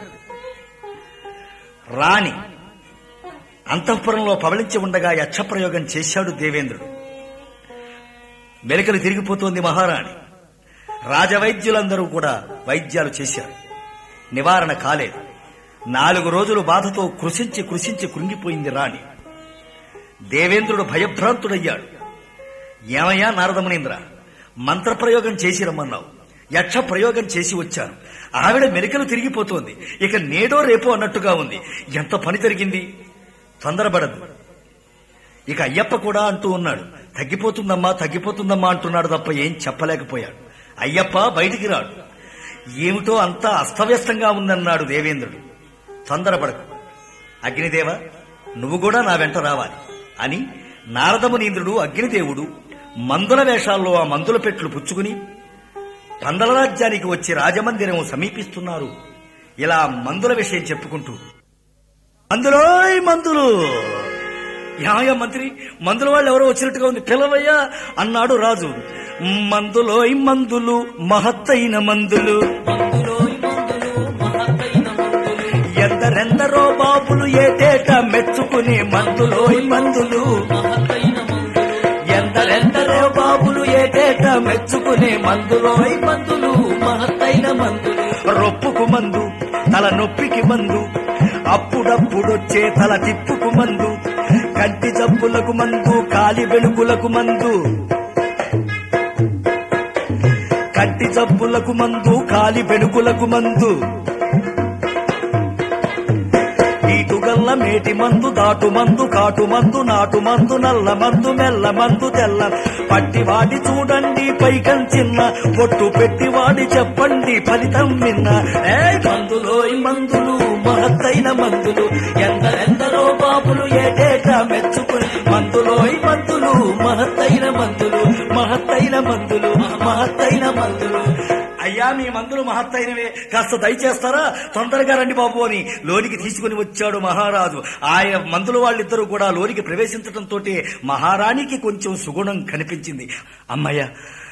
రాణి అంతఃపురంలో పవళించి ఉండగా యక్ష ప్రయోగం చేశాడు దేవేంద్రుడు. మెలికలు తిరిగిపోతోంది మహారాణి. రాజవైద్యులందరూ కూడా వైద్యాలు చేశారు. నివారణ కాలేదు. నాలుగు రోజులు బాధతో కృషించి కృషించి కృంగిపోయింది రాణి. దేవేంద్రుడు భయభ్రాంతుడయ్యాడు. ఏమయ్యా నారదమునీంద్ర, మంత్రప్రయోగం చేసి రమ్మన్నావు, యక్ష ప్రయోగం చేసి వచ్చాను. ఆవిడ మెలికలు తిరిగిపోతోంది. ఇక నేడో రేపో అన్నట్టుగా ఉంది. ఎంత పని జరిగింది. తొందరపడదు. ఇక అయ్యప్ప కూడా అంటూ ఉన్నాడు, తగ్గిపోతుందమ్మా తగ్గిపోతుందమ్మా అంటున్నాడు తప్ప ఏం చెప్పలేకపోయాడు. అయ్యప్ప బయటికి రాడు. ఏమిటో అంతా అస్తవ్యస్తంగా ఉందన్నాడు దేవేంద్రుడు. తొందరపడకు అగ్నిదేవ, నువ్వు కూడా నా వెంట రావాలి అని నారదమునీంద్రుడు అగ్నిదేవుడు మందుల వేషాల్లో ఆ మందుల పెట్లు పుచ్చుకుని పందల రాజ్యానికి వచ్చి రాజమందిరం సమీపిస్తున్నారు. ఇలా మందుల విషయం చెప్పుకుంటూ, మందులోయ్ మందులు, యాయ మంత్రి, మందుల వాళ్ళు ఎవరో వచ్చినట్టుగా ఉంది, పిలవయ్యా అన్నాడు రాజు. మందులోయ్ మందులు మహత్తైన మందులు,
మందులోయ్ మందులు
ఏటేటా మెచ్చుకునే మందులోయ్ మందులు
మహత్తైన మందులు
ఎందరెందరో బాబులు ఏటేటా మెచ్చుకునే మందులోయ్
మందులు మహత్తైన మందులు
రొప్పుకు మందు తల నొప్పికి మందు అప్పుడప్పుడొచ్చే తల తిప్పుకు మందు కంటి జబ్బులకు మందు కాలి వెలుగులకు మందు కంటి జబ్బులకు మందు కాలి వెలుగులకు మందు ఈటుగల్ల మేటి మందు దాటు మందు కాటు మందు నాటు మందు నల్ల మందు మెల్ల మందు తెల్ల పట్టి వాడి చూడండి పైకం చిన్న పొట్టు పెట్టి వాడి చెప్పండి ఫలితం విన్న ఏ మందులోయ్ మందులు మహత్తైన మందులు ఎందరెందరో బాబులు ఏటేటా మెచ్చుకుని మందులోయ్ మందులు మహత్తైన మందులు మహత్తైన మందులు మహత్తైన మందులు అయ్యా మీ మందులు మహత్తైనవే, కాస్త దయచేస్తారా, తొందరగా రండి బాబు అని లోనికి తీసుకుని వచ్చాడు మహారాజు. ఆయన మందులు వాళ్ళిద్దరూ కూడా లోనికి ప్రవేశించడంతో మహారాణికి కొంచెం సుగుణం కనిపించింది. అమ్మయ్య,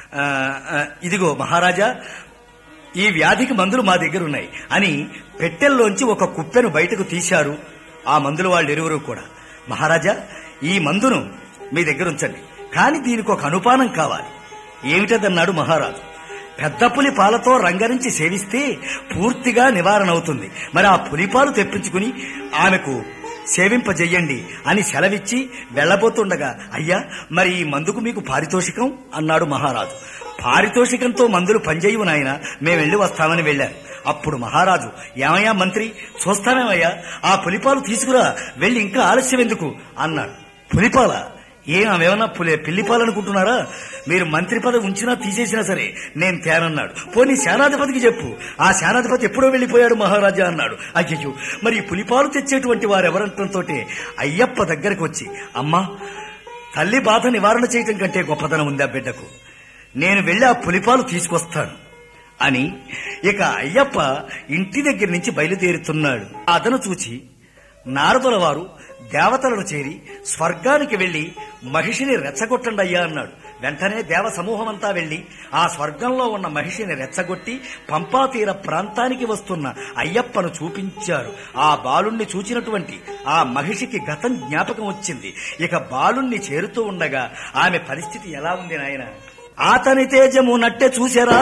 ఇదిగో మహారాజా, ఈ వ్యాధికి మందులు మా దగ్గర ఉన్నాయి అని పెట్టెల్లోంచి ఒక కుప్పెను బయటకు తీశారు ఆ మందులు వాళ్ళు ఇరువురు కూడా. మహారాజా, ఈ మందును మీ దగ్గర ఉంచండి, కాని దీనికి ఒక అనుపానం కావాలి. ఏమిటదన్నాడు మహారాజు. పెద్ద పులి పాలతో రంగరించి సేవిస్తే పూర్తిగా నివారణ అవుతుంది. మరి ఆ పులిపాలు తెప్పించుకుని ఆమెకు సేవింపజెయ్యండి అని సెలవిచ్చి వెళ్లబోతుండగా, అయ్యా మరి ఈ మందుకు మీకు పారితోషికం అన్నాడు మహారాజు. పారితోషికంతో మందులు పనిచేయవు నాయన, మేము వెళ్లి వస్తామని వెళ్లారు. అప్పుడు మహారాజు, ఏమయ్యా మంత్రి, చూస్తామేమయ్యా, ఆ పులిపాలు తీసుకురా, వెళ్లి ఇంకా ఆలస్యం ఎందుకు అన్నాడు. పులిపాల? ఏం అవేమన్నా పులి పిల్లిపాలనుకుంటున్నారా? మీరు మంత్రి పదవి ఉంచినా తీసేసినా సరే నేను తేనన్నాడు. పోనీ సేనాధిపతికి చెప్పు, ఆ సేనాధిపతి ఎప్పుడో వెళ్లిపోయాడు మహారాజా అన్నాడు. అయ్యో, మరి ఈ పులిపాలు తెచ్చేటువంటి వారెవరంటంతో అయ్యప్ప దగ్గరకు వచ్చి, అమ్మా, తల్లి బాధ నివారణ చేయటం కంటే గొప్పతనం ఉంది ఆ బిడ్డకు, నేను వెళ్లి ఆ పులిపాలు తీసుకొస్తాను అని ఇక అయ్యప్ప ఇంటి దగ్గర నుంచి బయలుదేరుతున్నాడు. అతను చూచి నారదుల వారు దేవతలను చేరి స్వర్గానికి వెళ్లి మహిషిని రెచ్చగొట్టండి అయ్యా అన్నాడు. వెంటనే దేవ సమూహమంతా వెళ్లి ఆ స్వర్గంలో ఉన్న మహిషిని రెచ్చగొట్టి పంపాతీర ప్రాంతానికి వస్తున్న అయ్యప్పను చూపించారు. ఆ బాలుణ్ణి చూచినటువంటి ఆ మహిషికి గతం జ్ఞాపకం వచ్చింది. ఇక బాలుణ్ణి చేరుతూ ఉండగా ఆమె పరిస్థితి ఎలా ఉంది నాయన? అతని తేజము నట్టె చూసెరా,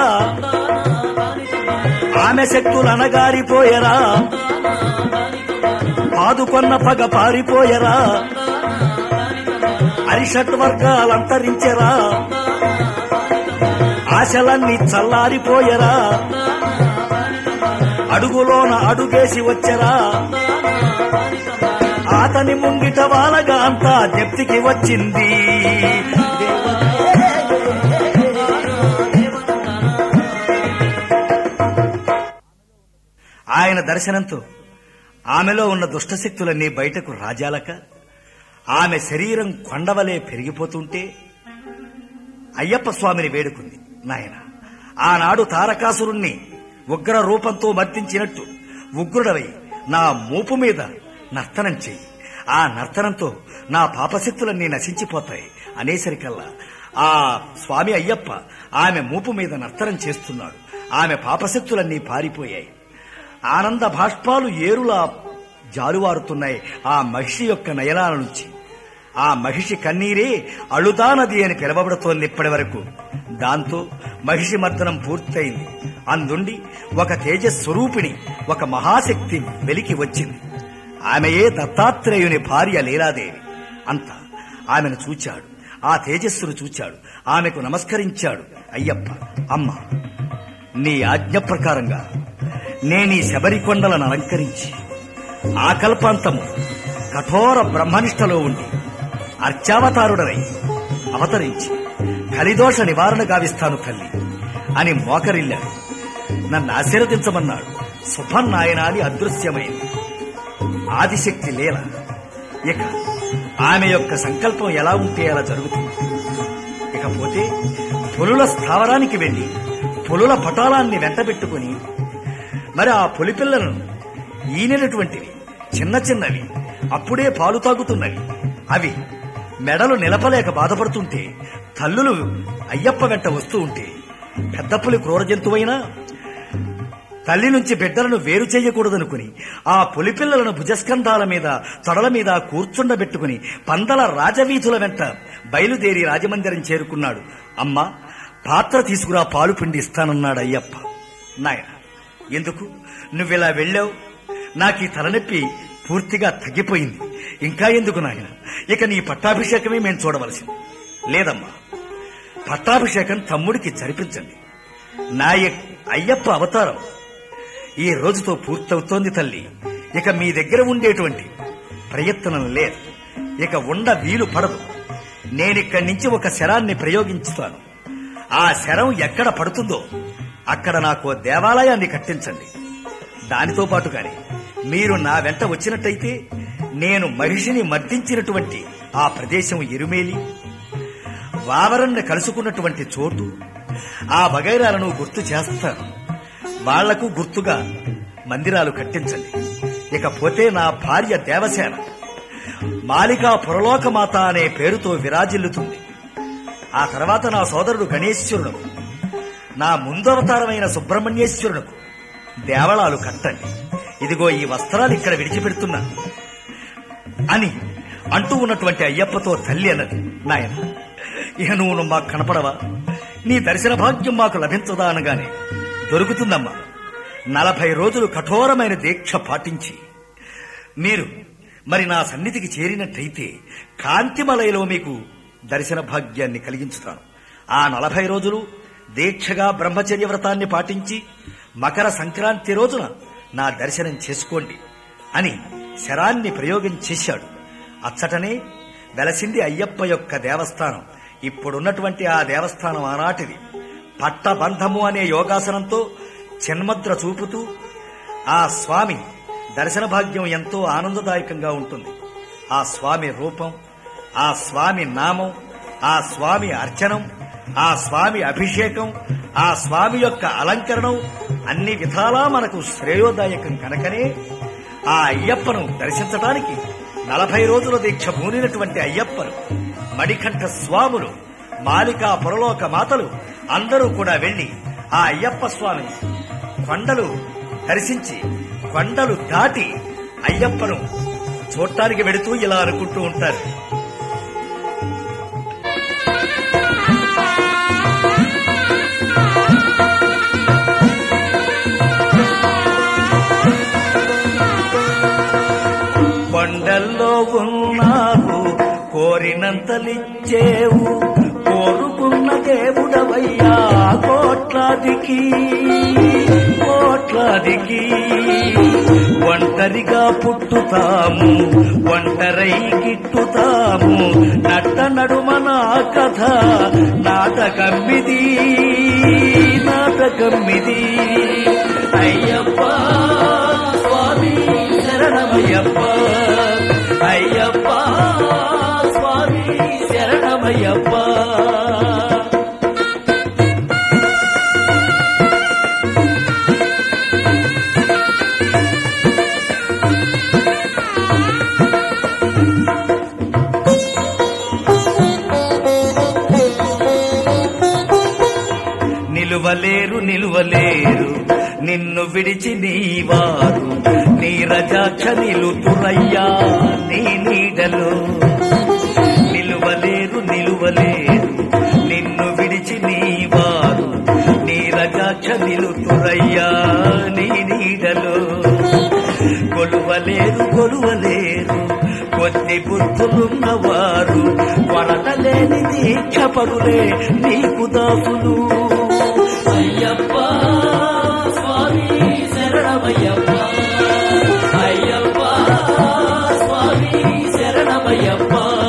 ఆమె శక్తులు అనగారిపోయరా, పాదుకొన్న పగ పారిపోయరా, అరిషట్ వర్గాలంతరించెరా, ఆశలన్నీ చల్లారిపోయరా, అడుగులోన అడుగేసి వచ్చరా, అతని ముంగిట వాలగా అంతా జప్తికి వచ్చింది. ఆయన దర్శనంతో ఆమెలో ఉన్న దుష్టశక్తులన్నీ బయటకు రాజాలక ఆమె శరీరం కొండవలే పెరిగిపోతుంటే అయ్యప్ప స్వామిని వేడుకుంది. నాయన, ఆనాడు తారకాసురుణ్ణి ఉగ్ర రూపంతో మర్దించినట్టు ఉగ్రుడవై నా మూపు మీద నర్తనం చెయ్యి, ఆ నర్తనంతో నా పాపశక్తులన్నీ నశించిపోతాయి అనేసరికల్లా ఆ స్వామి అయ్యప్ప ఆమె మూపు మీద నర్తనం చేస్తున్నాడు. ఆమె పాపశక్తులన్నీ పారిపోయాయి. ఆనంద భాష్పాలు ఏరులా జాలువారుతున్నాయి ఆ మహిషి యొక్క నయనాల నుంచి. ఆ మహిషి కన్నీరే అళుదా నది అని పిలవబడుతోంది ఇప్పటి వరకు. దాంతో మహిషి మర్దనం పూర్తయింది. అందుండి ఒక తేజస్వరూపిణి, ఒక మహాశక్తి వెలికి వచ్చింది. ఆమెయే దత్తాత్రేయుని భార్య లీలాదేవి. అంత ఆమెను చూచాడు, ఆ తేజస్సును చూచాడు, ఆమెకు నమస్కరించాడు. అయ్యప్ప, అమ్మ, నీ ఆజ్ఞ ప్రకారంగా నేనీ శబరికొండలను అలంకరించి ఆ కల్పాంతము కఠోర బ్రహ్మనిష్టలో ఉండి అర్చావతారుడనై అవతరించి కలిదోష నివారణ గావిస్తాను తల్లి అని మోకరిల్లాడు. నన్ను ఆశీర్వదించమన్నాడు. సుభన్నాయన అని అదృశ్యమైంది ఆదిశక్తి లీల. ఇక ఆమె యొక్క సంకల్పం ఎలా ఉంటే అలా జరుగుతుంది. ఇకపోతే పులుల స్థావరానికి వెళ్లి పులుల పటాలాన్ని వెంటబెట్టుకుని మరి ఆ పులిపిల్లలను ఈనినటువంటివి చిన్న చిన్నవి, అప్పుడే పాలు తాగుతున్నవి, అవి మెడలు నిలపలేక బాధపడుతుంటే తల్లులు అయ్యప్ప వెంట వస్తూ ఉంటే పెద్ద పులి క్రూర జంతువైనా తల్లి నుంచి బిడ్డలను వేరు చేయకూడదనుకుని ఆ పులిపిల్లలను భుజస్కంధాల మీద తొడల మీద కూర్చుండబెట్టుకుని పందల రాజవీధుల వెంట బయలుదేరి రాజమందిరం చేరుకున్నాడు. అమ్మా, పాత్ర తీసుకురా, పాలు పిండి ఇస్తానన్నాడు అయ్యప్ప. నాయన, ఎందుకు నువ్విలా వెళ్ళావు? నాకు ఈ తలనొప్పి పూర్తిగా తగ్గిపోయింది. ఇంకా ఎందుకు నాయన? ఇక నీ పట్టాభిషేకమే మేము చూడవలసింది. లేదమ్మా, పట్టాభిషేకం తమ్ముడికి జరిపించండి. నా అయ్యప్ప అవతారం ఈ రోజుతో పూర్తవుతోంది తల్లి. ఇక మీ దగ్గర ఉండేటువంటి ప్రయత్నం లేదు. ఇక ఉండ వీలు పడదు. నేనిక్కడి నుంచి ఒక శరాన్ని ప్రయోగించుతాను. ఆ శరం ఎక్కడ పడుతుందో అక్కడ నాకు దేవాలయాన్ని కట్టించండి. దానితో పాటుగానే మీరు నా వెంట వచ్చినట్టయితే నేను మహిషిని మర్దించినటువంటి ఆ ప్రదేశం ఎరుమేలి, వావరన్ని కలుసుకున్నటువంటి చోటు, ఆ వగైరాలను గుర్తు చేస్తాను. వాళ్లకు గుర్తుగా మందిరాలు కట్టించండి. ఇకపోతే నా భార్య దేవసేన మాలికా పురలోకమాత అనే పేరుతో విరాజిల్లుతుంది. ఆ తర్వాత నా సోదరుడు గణేశ్వరునకు, నా ముందు అవతారమైన సుబ్రహ్మణ్యేశ్వరునకు దేవళాలు కట్టండి. ఇదిగో ఈ వస్త్రాలు ఇక్కడ విడిచిపెడుతున్నా అని అంటూ ఉన్నటువంటి అయ్యప్పతో తల్లి అన్నది, నాయన, ఇక నువ్వు మాకు కనపడవా? నీ దర్శన భాగ్యం మాకు లభించదా అనగానే, దొరుకుతుందమ్మా. నలభై రోజులు కఠోరమైన దీక్ష పాటించి మీరు మరి నా సన్నిధికి చేరినట్టయితే కాంతిమలయలో మీకు దర్శన భాగ్యాన్ని కలిగించుతాను. ఆ నలభై రోజులు దీక్షగా బ్రహ్మచర్య వ్రతాన్ని పాటించి మకర సంక్రాంతి రోజున నా దర్శనం చేసుకోండి అని శరాన్ని ప్రయోగం చేశాడు. అచ్చటనే వెలసింది అయ్యప్ప యొక్క దేవస్థానం. ఇప్పుడున్నటువంటి ఆ దేవస్థానం ఆనాటిది. పట్టబంధము అనే యోగాసనంతో చిన్మద్ర చూపుతూ ఆ స్వామి దర్శన భాగ్యం ఎంతో ఆనందదాయకంగా ఉంటుంది. ఆ స్వామి రూపం, ఆ స్వామి నామం, ఆ స్వామి అర్చనం, ఆ స్వామి అభిషేకం, ఆ స్వామి యొక్క అలంకరణం అన్ని విధాలా మనకు శ్రేయోదాయకం కనుకనే ఆ అయ్యప్పను దర్శించడానికి నలభై రోజుల దీక్ష పూనినటువంటి అయ్యప్పను మణికంఠ స్వాములు, మాలికా పురలోక మాతలు అందరూ కూడా వెళ్లి ఆ అయ్యప్ప స్వామిని కొండలు దర్శించి కొండలు దాటి అయ్యప్పను చూడటానికి వెడుతూ ఇలా అనుకుంటూ ఉంటారు. కొండల్లో ఉన్నావు, కోరినంతలిచ్చేవు, కోరుకున్న దేవుడవయ్యా కోట్లాదికి కోట్లాదికి. ఒంటరిగా పుట్టుతాము, ఒంటరై గిట్టుతాము, నట్ట నడుమ నా కథ నాటకమ్మిది నాటకమ్మిది. అయ్యప్ప స్వామి శరణమయ్యప్ప, అయ్యప్ప స్వామి శరణమయ్యప్ప. నిలువలేరు నిలువలేరు నిన్ను విడిచి నీవారు, నీరజాక్ష నిలుతురయ్యా నీ నీడలో. నిలువలేరు నిలువలేరు నిన్ను విడిచి నీవారు, నీరజాక్ష నిలుతురయ్యా నీ నీడలో. కొలువలేరు కొలువలేరు కొద్ది బుద్ధులున్నవారు, కొరటలేని దీక్షపరులే నీకు దాసులు. అయ్యప్ప స్వామి శరణమయ్యప్ప, అయ్యప్ప స్వామి శరణమయ్యప్ప.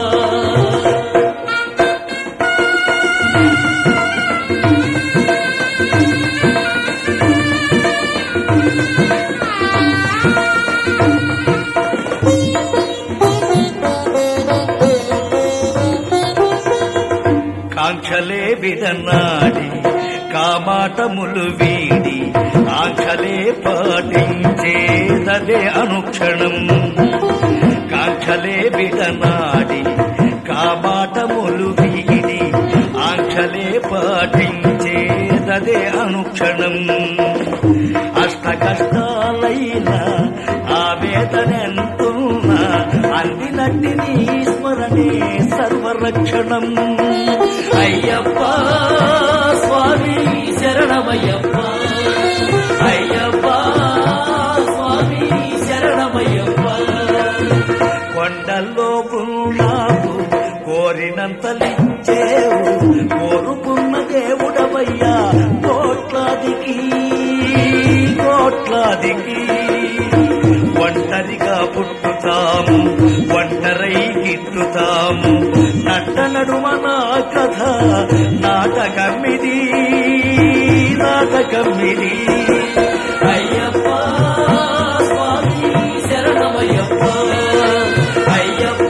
కాంక్షలే విడనాడి కామాటములు వీడి, ఆంక్షలే పాటించేదదే అనుక్షణం. కాంక్షలే విడనాడి కామాటములు వీడి, ఆంక్షలే పాటించేదదే అనుక్షణం. అష్ట కష్టాలైనా ఆవేదనెంతున్నా అందినట్టి నీ స్మరణే సర్వరక్షణం. అయ్యప్ప స్వామి శరణమయ్యప్ప, అయ్యప్ప స్వామి శరణమయ్యప్ప. కొండల్లో ఉన్నావు కోరినంతలిచ్చేవు, కోరుకున్న దేవుడవయ్యా కోట్లాదికి కోట్లాదికి. ఒంటరిగా పుట్టుతాము ఒంటరై గిట్టుతాము, నట్ట నడుమ నా కథ నాటకమిది నాటకమిది. అయ్యప్ప స్వామి శరణమయ్యప్ప, అయ్యప్ప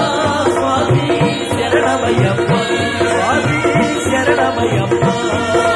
స్వామి శరణమయ్యప్ప, స్వామి శరణమయ్యప్ప.